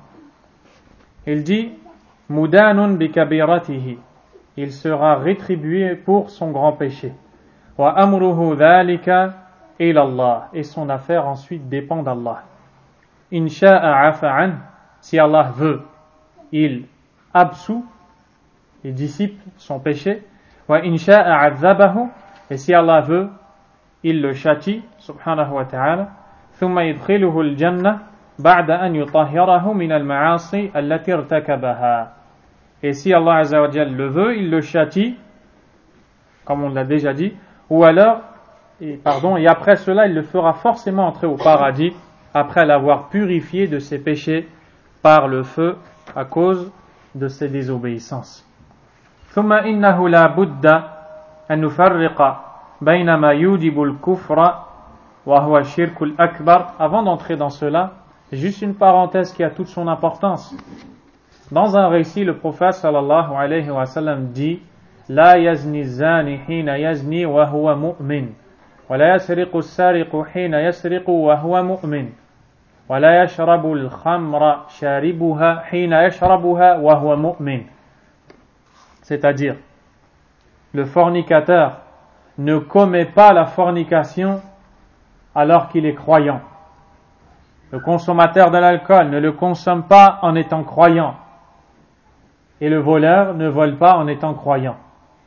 A: Il dit Mudanun bi kabiratihi. Il sera rétribué pour son grand péché. Wa amruhu dhalika ila Allah. Et son affaire ensuite dépend d'Allah. In sha'a afa'an. Si Allah veut, il absout, il dissipe son péché. Wa in sha'a adzabahu. Et si Allah veut, il le châtie, subhanahu wa ta'ala. Thumma yudkhiluhu al-jannah ba'da an yutahhirahu min al-ma'asi allati irtakabaha. Et si Allah azza wa jalla le veut, il le châtie, comme on l'a déjà dit, ou alors, et, pardon, et après cela, il le fera forcément entrer au paradis, après l'avoir purifié de ses péchés par le feu, à cause de ses désobéissances. ثم إنه لا بد أن نفرق بين ما يوجب الكفر وهو الشرك الأكبر. Avant d'entrer dans cela, juste une parenthèse qui a toute son importance. Dans un récit, le prophète sallallahu alayhi wa sallam dit لا يزني الزاني حين يزني وهو مؤمن ولا يسرق السارق حين يسرق وهو مؤمن ولا يشرب الخمر شاربها حين يشربها وهو مؤمن. C'est-à-dire, le fornicateur ne commet pas la fornication alors qu'il est croyant. Le consommateur de l'alcool ne le consomme pas en étant croyant. Et le voleur ne vole pas en étant croyant.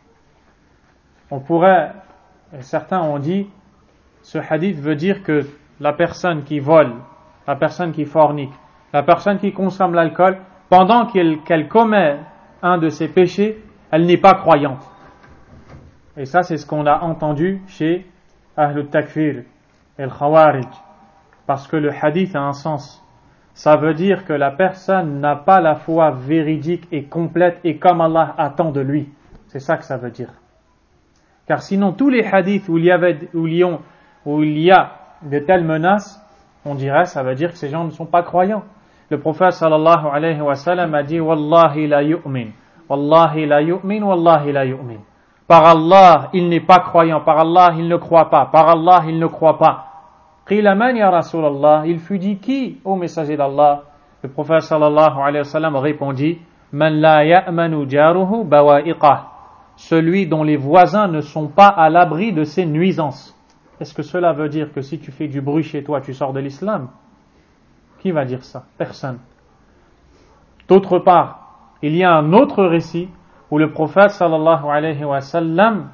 A: On pourrait, certains ont dit, ce hadith veut dire que la personne qui vole, la personne qui fornique, la personne qui consomme l'alcool, pendant qu'elle, qu'elle commet un de ses péchés, elle n'est pas croyante. Et ça, c'est ce qu'on a entendu chez Ahlul Takfir et le Khawarij. Parce que le hadith a un sens. Ça veut dire que la personne n'a pas la foi véridique et complète et comme Allah attend de lui. C'est ça que ça veut dire. Car sinon, tous les hadiths où il y, avait, où il y, a, où il y a de telles menaces, on dirait, ça veut dire que ces gens ne sont pas croyants. Le prophète sallallahu alayhi wa sallam a dit Wallahi la yu'min, Wallahi la yu'min, Wallahi la yu'min. Par Allah, il n'est pas croyant. Par Allah, il ne croit pas. Par Allah, il ne croit pas. Qila man ya Rasulallah. Il fut dit qui, ô messager d'Allah? Le prophète sallallahu alayhi wa sallam répondit Man la ya'manu jaruhu bawa'iqah. Celui dont les voisins ne sont pas à l'abri de ses nuisances. Est-ce que cela veut dire que si tu fais du bruit chez toi, tu sors de l'islam? Qui va dire ça? Personne. D'autre part, il y a un autre récit où le prophète sallallahu alayhi wa sallam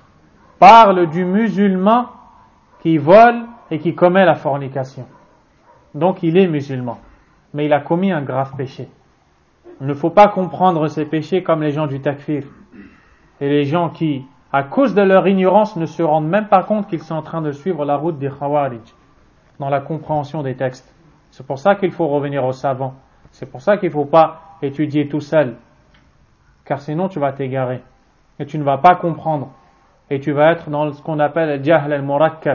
A: parle du musulman qui vole et qui commet la fornication. Donc il est musulman, mais il a commis un grave péché. Il ne faut pas comprendre ces péchés comme les gens du takfir et les gens qui, à cause de leur ignorance, ne se rendent même pas compte qu'ils sont en train de suivre la route des Khawarij dans la compréhension des textes. C'est pour ça qu'il faut revenir aux savants. C'est pour ça qu'il ne faut pas étudier tout seul, car sinon tu vas t'égarer et tu ne vas pas comprendre et tu vas être dans ce qu'on appelle le jahl al-murakkab,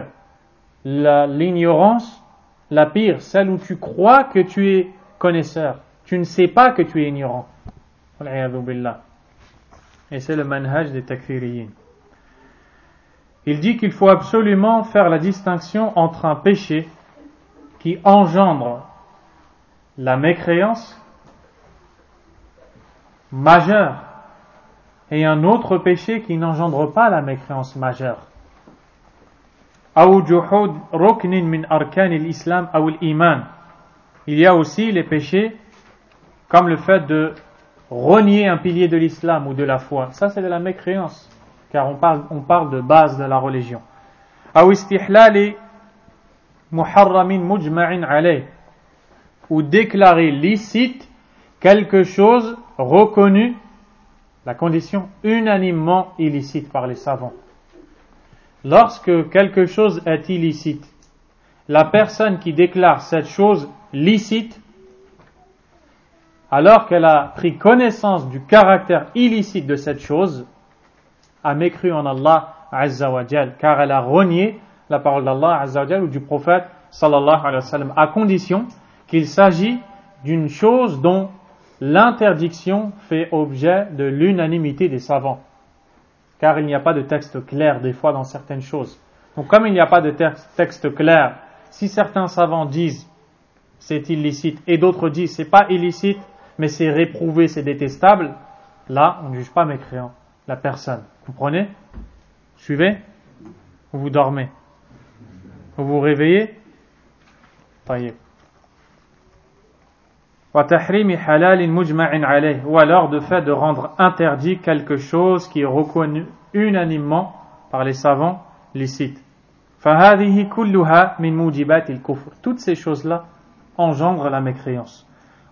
A: la, l'ignorance la pire, celle où tu crois que tu es connaisseur, tu ne sais pas que tu es ignorant. Et c'est le manhaj des takfiriyin. Il dit qu'il faut absolument faire la distinction entre un péché qui engendre la mécréance majeure et un autre péché qui n'engendre pas la mécréance majeure. أو جحود ركن من أركان الإسلام أو الإيمان. Il y a aussi les péchés comme le fait de renier un pilier de l'islam ou de la foi. Ça c'est de la mécréance, car on parle, on parle de base de la religion. أو استحلال محرم مجمع عليه. Ou déclarer licite quelque chose reconnu, la condition unanimement illicite par les savants. Lorsque quelque chose est illicite, la personne qui déclare cette chose licite, alors qu'elle a pris connaissance du caractère illicite de cette chose, a mécru en Allah Azza wa Jal, car elle a renié la parole d'Allah Azza wa Jal ou du prophète sallallahu alayhi wa sallam, à condition qu'il s'agit d'une chose dont l'interdiction fait objet de l'unanimité des savants. Car il n'y a pas de texte clair des fois dans certaines choses. Donc comme il n'y a pas de texte clair, si certains savants disent c'est illicite et d'autres disent c'est pas illicite mais c'est réprouvé, c'est détestable, là on ne juge pas mécréant la personne. Vous comprenez? Suivez? Ou vous dormez? Vous vous réveillez? Taïeb. Ou alors de fait de rendre interdit quelque chose qui est reconnu unanimement par les savants licite. Toutes ces choses-là engendrent la mécréance.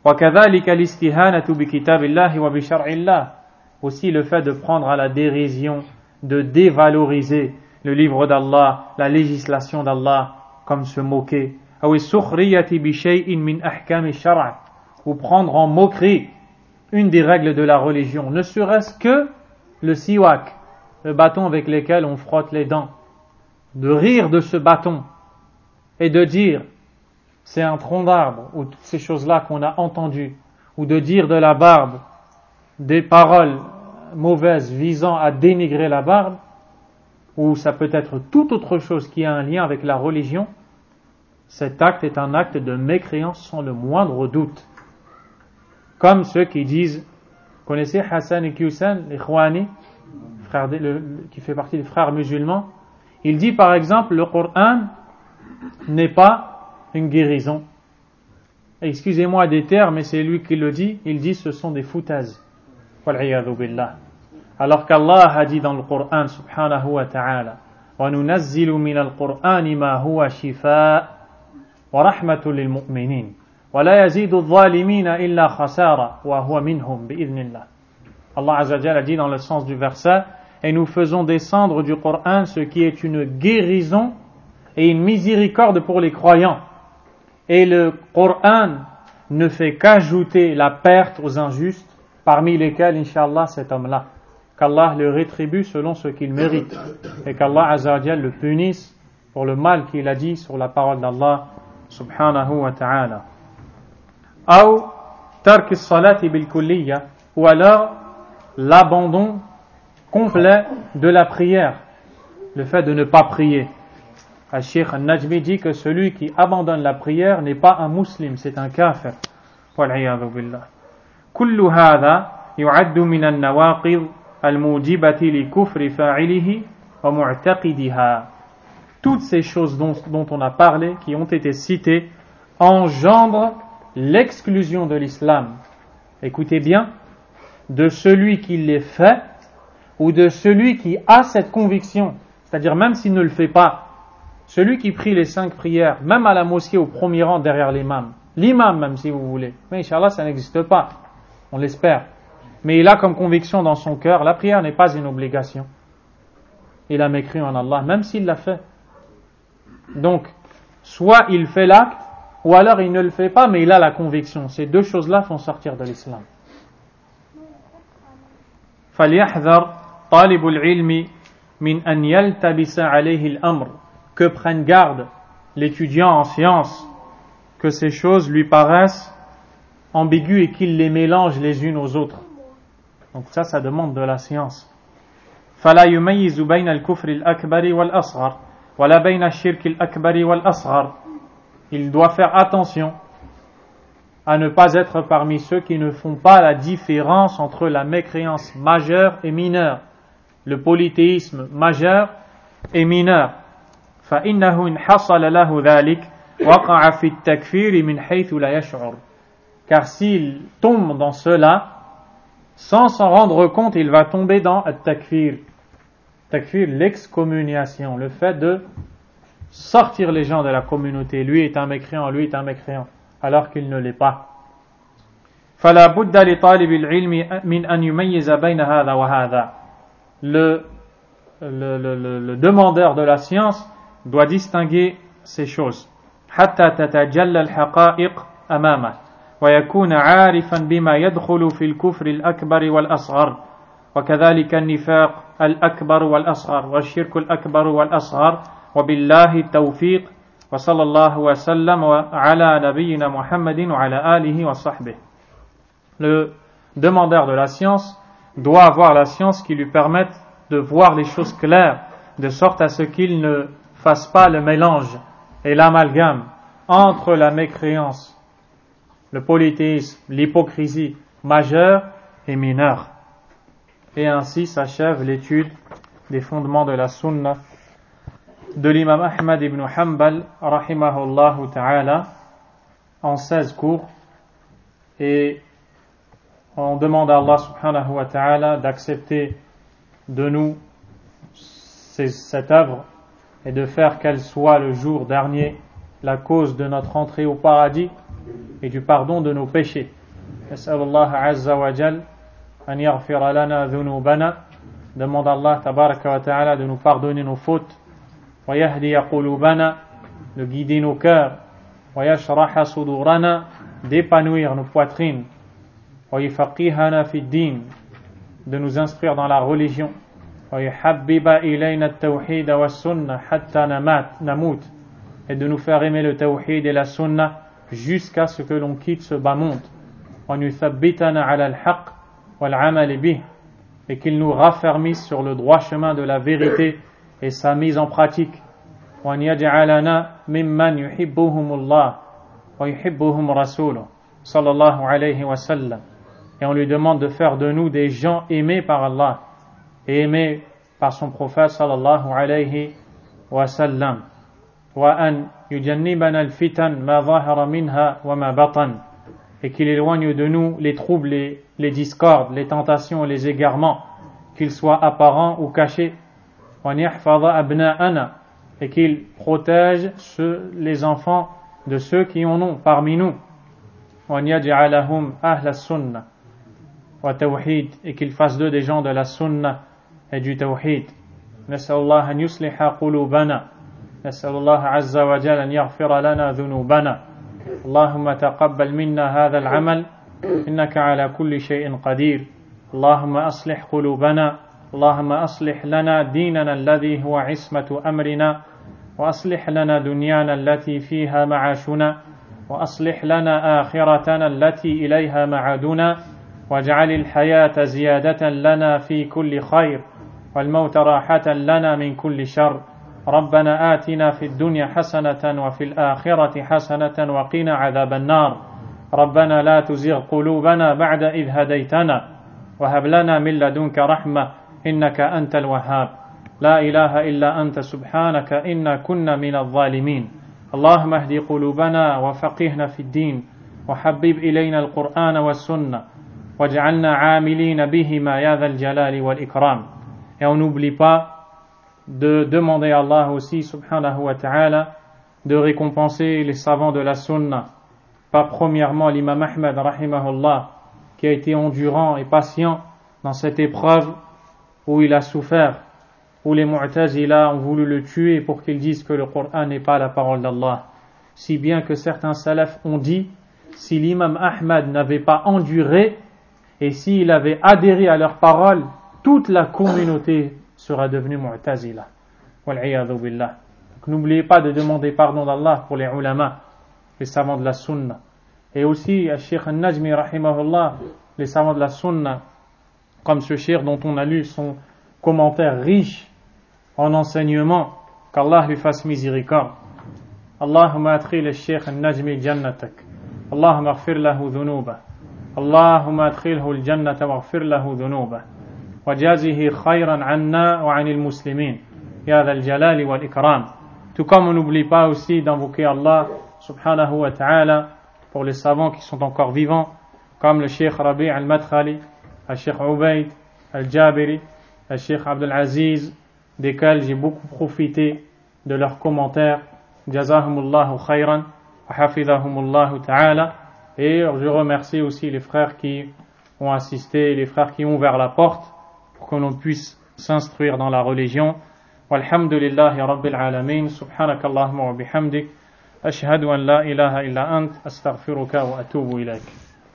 A: Aussi le fait de prendre à la dérision, de dévaloriser le livre d'Allah, la législation d'Allah, comme se moquer. Ou prendre en moquerie une des règles de la religion, ne serait-ce que le siwak, le bâton avec lequel on frotte les dents, de rire de ce bâton et de dire c'est un tronc d'arbre, ou toutes ces choses-là qu'on a entendues, ou de dire de la barbe des paroles mauvaises visant à dénigrer la barbe, ou ça peut être toute autre chose qui a un lien avec la religion, cet acte est un acte de mécréance sans le moindre doute. Comme ceux qui disent, connaissez Hassan et Qussan, les Khouani, frère de, le, qui fait partie des frères musulmans, il dit par exemple le Coran n'est pas une guérison. Excusez-moi des termes, mais c'est lui qui le dit, il dit ce sont des foutaises. Wal'iyadhu billah. Alors qu'Allah a dit dans le Coran subhanahu wa ta'ala, وَنُنَزِّلُ مِنَ الْقُرْآنِ مَا هُوَ شِفَاءٌ وَرَحْمَةٌ لِلْمُؤْمِنِينَ وَلَا يَزِيدُ الظَّالِمِينَ إِلَّا خَسَارًا وَهُوَ مِنْهُمْ بِإِذْنِ اللَّهِ. Allah Azza wa Jalla a dit dans le sens du verset, et nous faisons descendre du Coran ce qui est une guérison et une miséricorde pour les croyants. Et le Coran ne fait qu'ajouter la perte aux injustes, parmi lesquels, Inch'Allah, cet homme-là. Qu'Allah le rétribue selon ce qu'il mérite. Et qu'Allah Azza wa Jalla le punisse pour le mal qu'il a dit sur la parole d'Allah subhanahu wa ta'ala. Ou tark as-salati bil-kulliyya, ou alors l'abandon complet de la prière, le fait de ne pas prier. Al-Sheikh Al-Najmi dit que celui qui abandonne la prière n'est pas un musulman, c'est un kafir. Wal-'iyadhu billah. Kullu hadha yu'addu min an-nawaqid al-mujibati li kufri fa'ilihi wa mu'taqidiha. Toutes ces choses dont, dont on a parlé, qui ont été citées, engendrent l'exclusion de l'islam. Écoutez bien, de celui qui les fait ou de celui qui a cette conviction, c'est-à-dire même s'il ne le fait pas, celui qui prie les cinq prières, même à la mosquée au premier rang derrière l'imam, l'imam même si vous voulez, mais Inch'Allah ça n'existe pas, on l'espère, mais il a comme conviction dans son cœur, la prière n'est pas une obligation, il a mécru en Allah, même s'il l'a fait. Donc, soit il fait l'acte, ou alors il ne le fait pas, mais il a la conviction. Ces deux choses-là font sortir de l'islam. فَلْيَحْذَرْ طَالِبُ الْعِلْمِ مِنْ أَنْ يَلْتَبِسَ عَلَيْهِ الْأَمْرِ. Que prenne garde l'étudiant en sciences, que ces choses lui paraissent ambiguës et qu'il les mélange les unes aux autres. Donc ça, ça demande de la science. فلا يميز بين الكفر الأكبر والأصغر ولا بين الشرك الأكبر والأصغر. Il doit faire attention à ne pas être parmi ceux qui ne font pas la différence entre la mécréance majeure et mineure, le polythéisme majeur et mineur. فإنه إن حصل له ذلك وقع في التكفير من حيث لا يشعر. Car s'il tombe dans cela, sans s'en rendre compte, il va tomber dans التكفير. Takfir, l'excommunication, le fait de sortir les gens de la communauté. Lui est un mécréant, lui est un mécréant, alors qu'il ne l'est pas. فلا بد لطالب العلم من أن يميز بين هذا وهذا. Le, le, le, le, le demandeur de la science doit distinguer ces choses. حتى تتجلى الحقائق أمامه ويكون عارفا بما يدخل في الكفر الأكبر والأصغر وكذلك النفاق الأكبر والأصغر والشرك الأكبر والأصغر وبالله التوفيق وصلى الله وسلم على نبينا محمد وعلى آله وصحبه. Le demandeur de la science doit avoir la science qui lui permette de voir les choses claires, de sorte à ce qu'il ne fasse pas le mélange et l'amalgame entre la mécréance, le polythéisme, l'hypocrisie majeure et mineure. Et ainsi s'achève l'étude des fondements de la sunna de l'imam Ahmad ibn Hanbal rahimahullah ta'ala en seize cours, et on demande à Allah subhanahu wa ta'ala d'accepter de nous cette œuvre et de faire qu'elle soit le jour dernier la cause de notre entrée au paradis et du pardon de nos péchés. Nas'alullah azza wa jal an yaghfira lana dhunubana. Demande à Allah tabaraka wa ta'ala de nous pardonner nos fautes, wa yahdiya qulubana, de guider nos cœurs, wa yashraha sudurana, d'épanouir nos poitrines, wa yufaqihana fi din, de nous instruire dans la religion, wa yuhabbiba ilayna at-tawhid wa as-sunnah hatta namut, et de nous faire aimer le tawhid et la sunna jusqu'à ce que l'on quitte ce bas monde, wa yuthabbitana ala al-haqq wal amal bih, et qu'il nous raffermisse sur le droit chemin de la vérité et sa mise en pratique. وَأَنْ يَجْعَلَنَا مِمَّنْ يُحِبُّهُمُ اللَّهُ وَيُحِبُّهُمْ رَسُولُهُ صلى الله عليه وسلم. Et on lui demande de faire de nous des gens aimés par Allah et aimés par son prophète sallallahu alayhi wa sallam. وَأَنْ يُجَنِّبَنَا الْفِتَنَ مَا ظَهَرَ مِنْهَا وَمَا بَطَنَ. Et qu'il éloigne de nous les troubles, les, les discordes, les tentations, les égarements, qu'ils soient apparents ou cachés. وَأَنْ يَحْفَظَ أَبْنَاءَنَا. Et qu'il protège ceux, les enfants de ceux qui en ont parmi nous. وَأَنْ يَجْعَلَهُمْ أَهْلَ السُّنَّةِ وَتَوْحِيد. Et qu'il fasse d'eux des gens de la sunna et du tawhid. نسأل الله أن يصلح قلوبنا. نسأل الله عز وجل أن يغفر لنا ذنوبنا. اللهم تقبل منا هذا العمل إنك على كل شيء قدير. اللهم أصلح قلوبنا. اللهم أصلح لنا ديننا الذي هو عصمة أمرنا وأصلح لنا دنيانا التي فيها معاشنا وأصلح لنا آخرتنا التي إليها معادنا واجعل الحياة زيادة لنا في كل خير والموت راحة لنا من كل شر. ربنا آتنا في الدنيا حسنة وفي الآخرة حسنة وقنا عذاب النار. ربنا لا تزغ قلوبنا بعد إذ هديتنا وهب لنا من لدنك رحمة إنك أنت الوهاب. لا إله إلا أنت سبحانك إنا كنا من الظالمين. اللهم اهد قلوبنا وفقهنا في الدين وحبب إلينا القرآن والسنة واجعلنا عاملين بهما يا ذا الجلال والإكرام. Et on n'oublie pas de demander à Allah aussi subhanahu wa ta'ala de récompenser les savants de la sunna. Pas premièrement l'imam Ahmad rahimahullah, qui a été endurant et patient dans cette épreuve où il a souffert, où les Mu'tazila ont voulu le tuer pour qu'ils disent que le Coran n'est pas la parole d'Allah. Si bien que certains salafs ont dit, si l'imam Ahmad n'avait pas enduré et s'il avait adhéré à leurs paroles, toute la communauté sera devenue Mu'tazila. Wal'iyadhu billah. Donc n'oubliez pas de demander pardon d'Allah pour les ulama, les savants de la sunna. Et aussi, Cheikh al-Najmi rahimahullah, les savants de la sunna, comme ce cheikh dont on a lu son commentaires riches en enseignements, qu'Allah lui fasse miséricorde. Allahumma adkhil al-Sheikh al-Najmi jannatak. Allahumma aghfir lahu dhunubah. Allahumma adkhilhu al-jannata waghfir lahu dhunubah. Wajazihi khayran anna wa anil muslimin. Ya dhal jalali wal ikram. Tout comme on n'oublie pas aussi d'invoquer Allah subhanahu wa ta'ala pour les savants qui sont encore vivants, comme le Cheikh Rabi' al-Madkhali, le Cheikh Ubayd al-Jabiri, le Cheikh Abdel Aziz, desquels j'ai beaucoup profité de leurs commentaires. Jazahumullahu khayran wa hafidhahumullahu ta'ala. Et je remercie aussi les frères qui ont assisté, les frères qui ont ouvert la porte pour que l'on puisse s'instruire dans la religion. Walhamdulillahi rabbil alamin. Subhanakallahumma wa bihamdik. Ashhadu an la ilaha illa ant. Astaghfiruka wa atubu ilayk.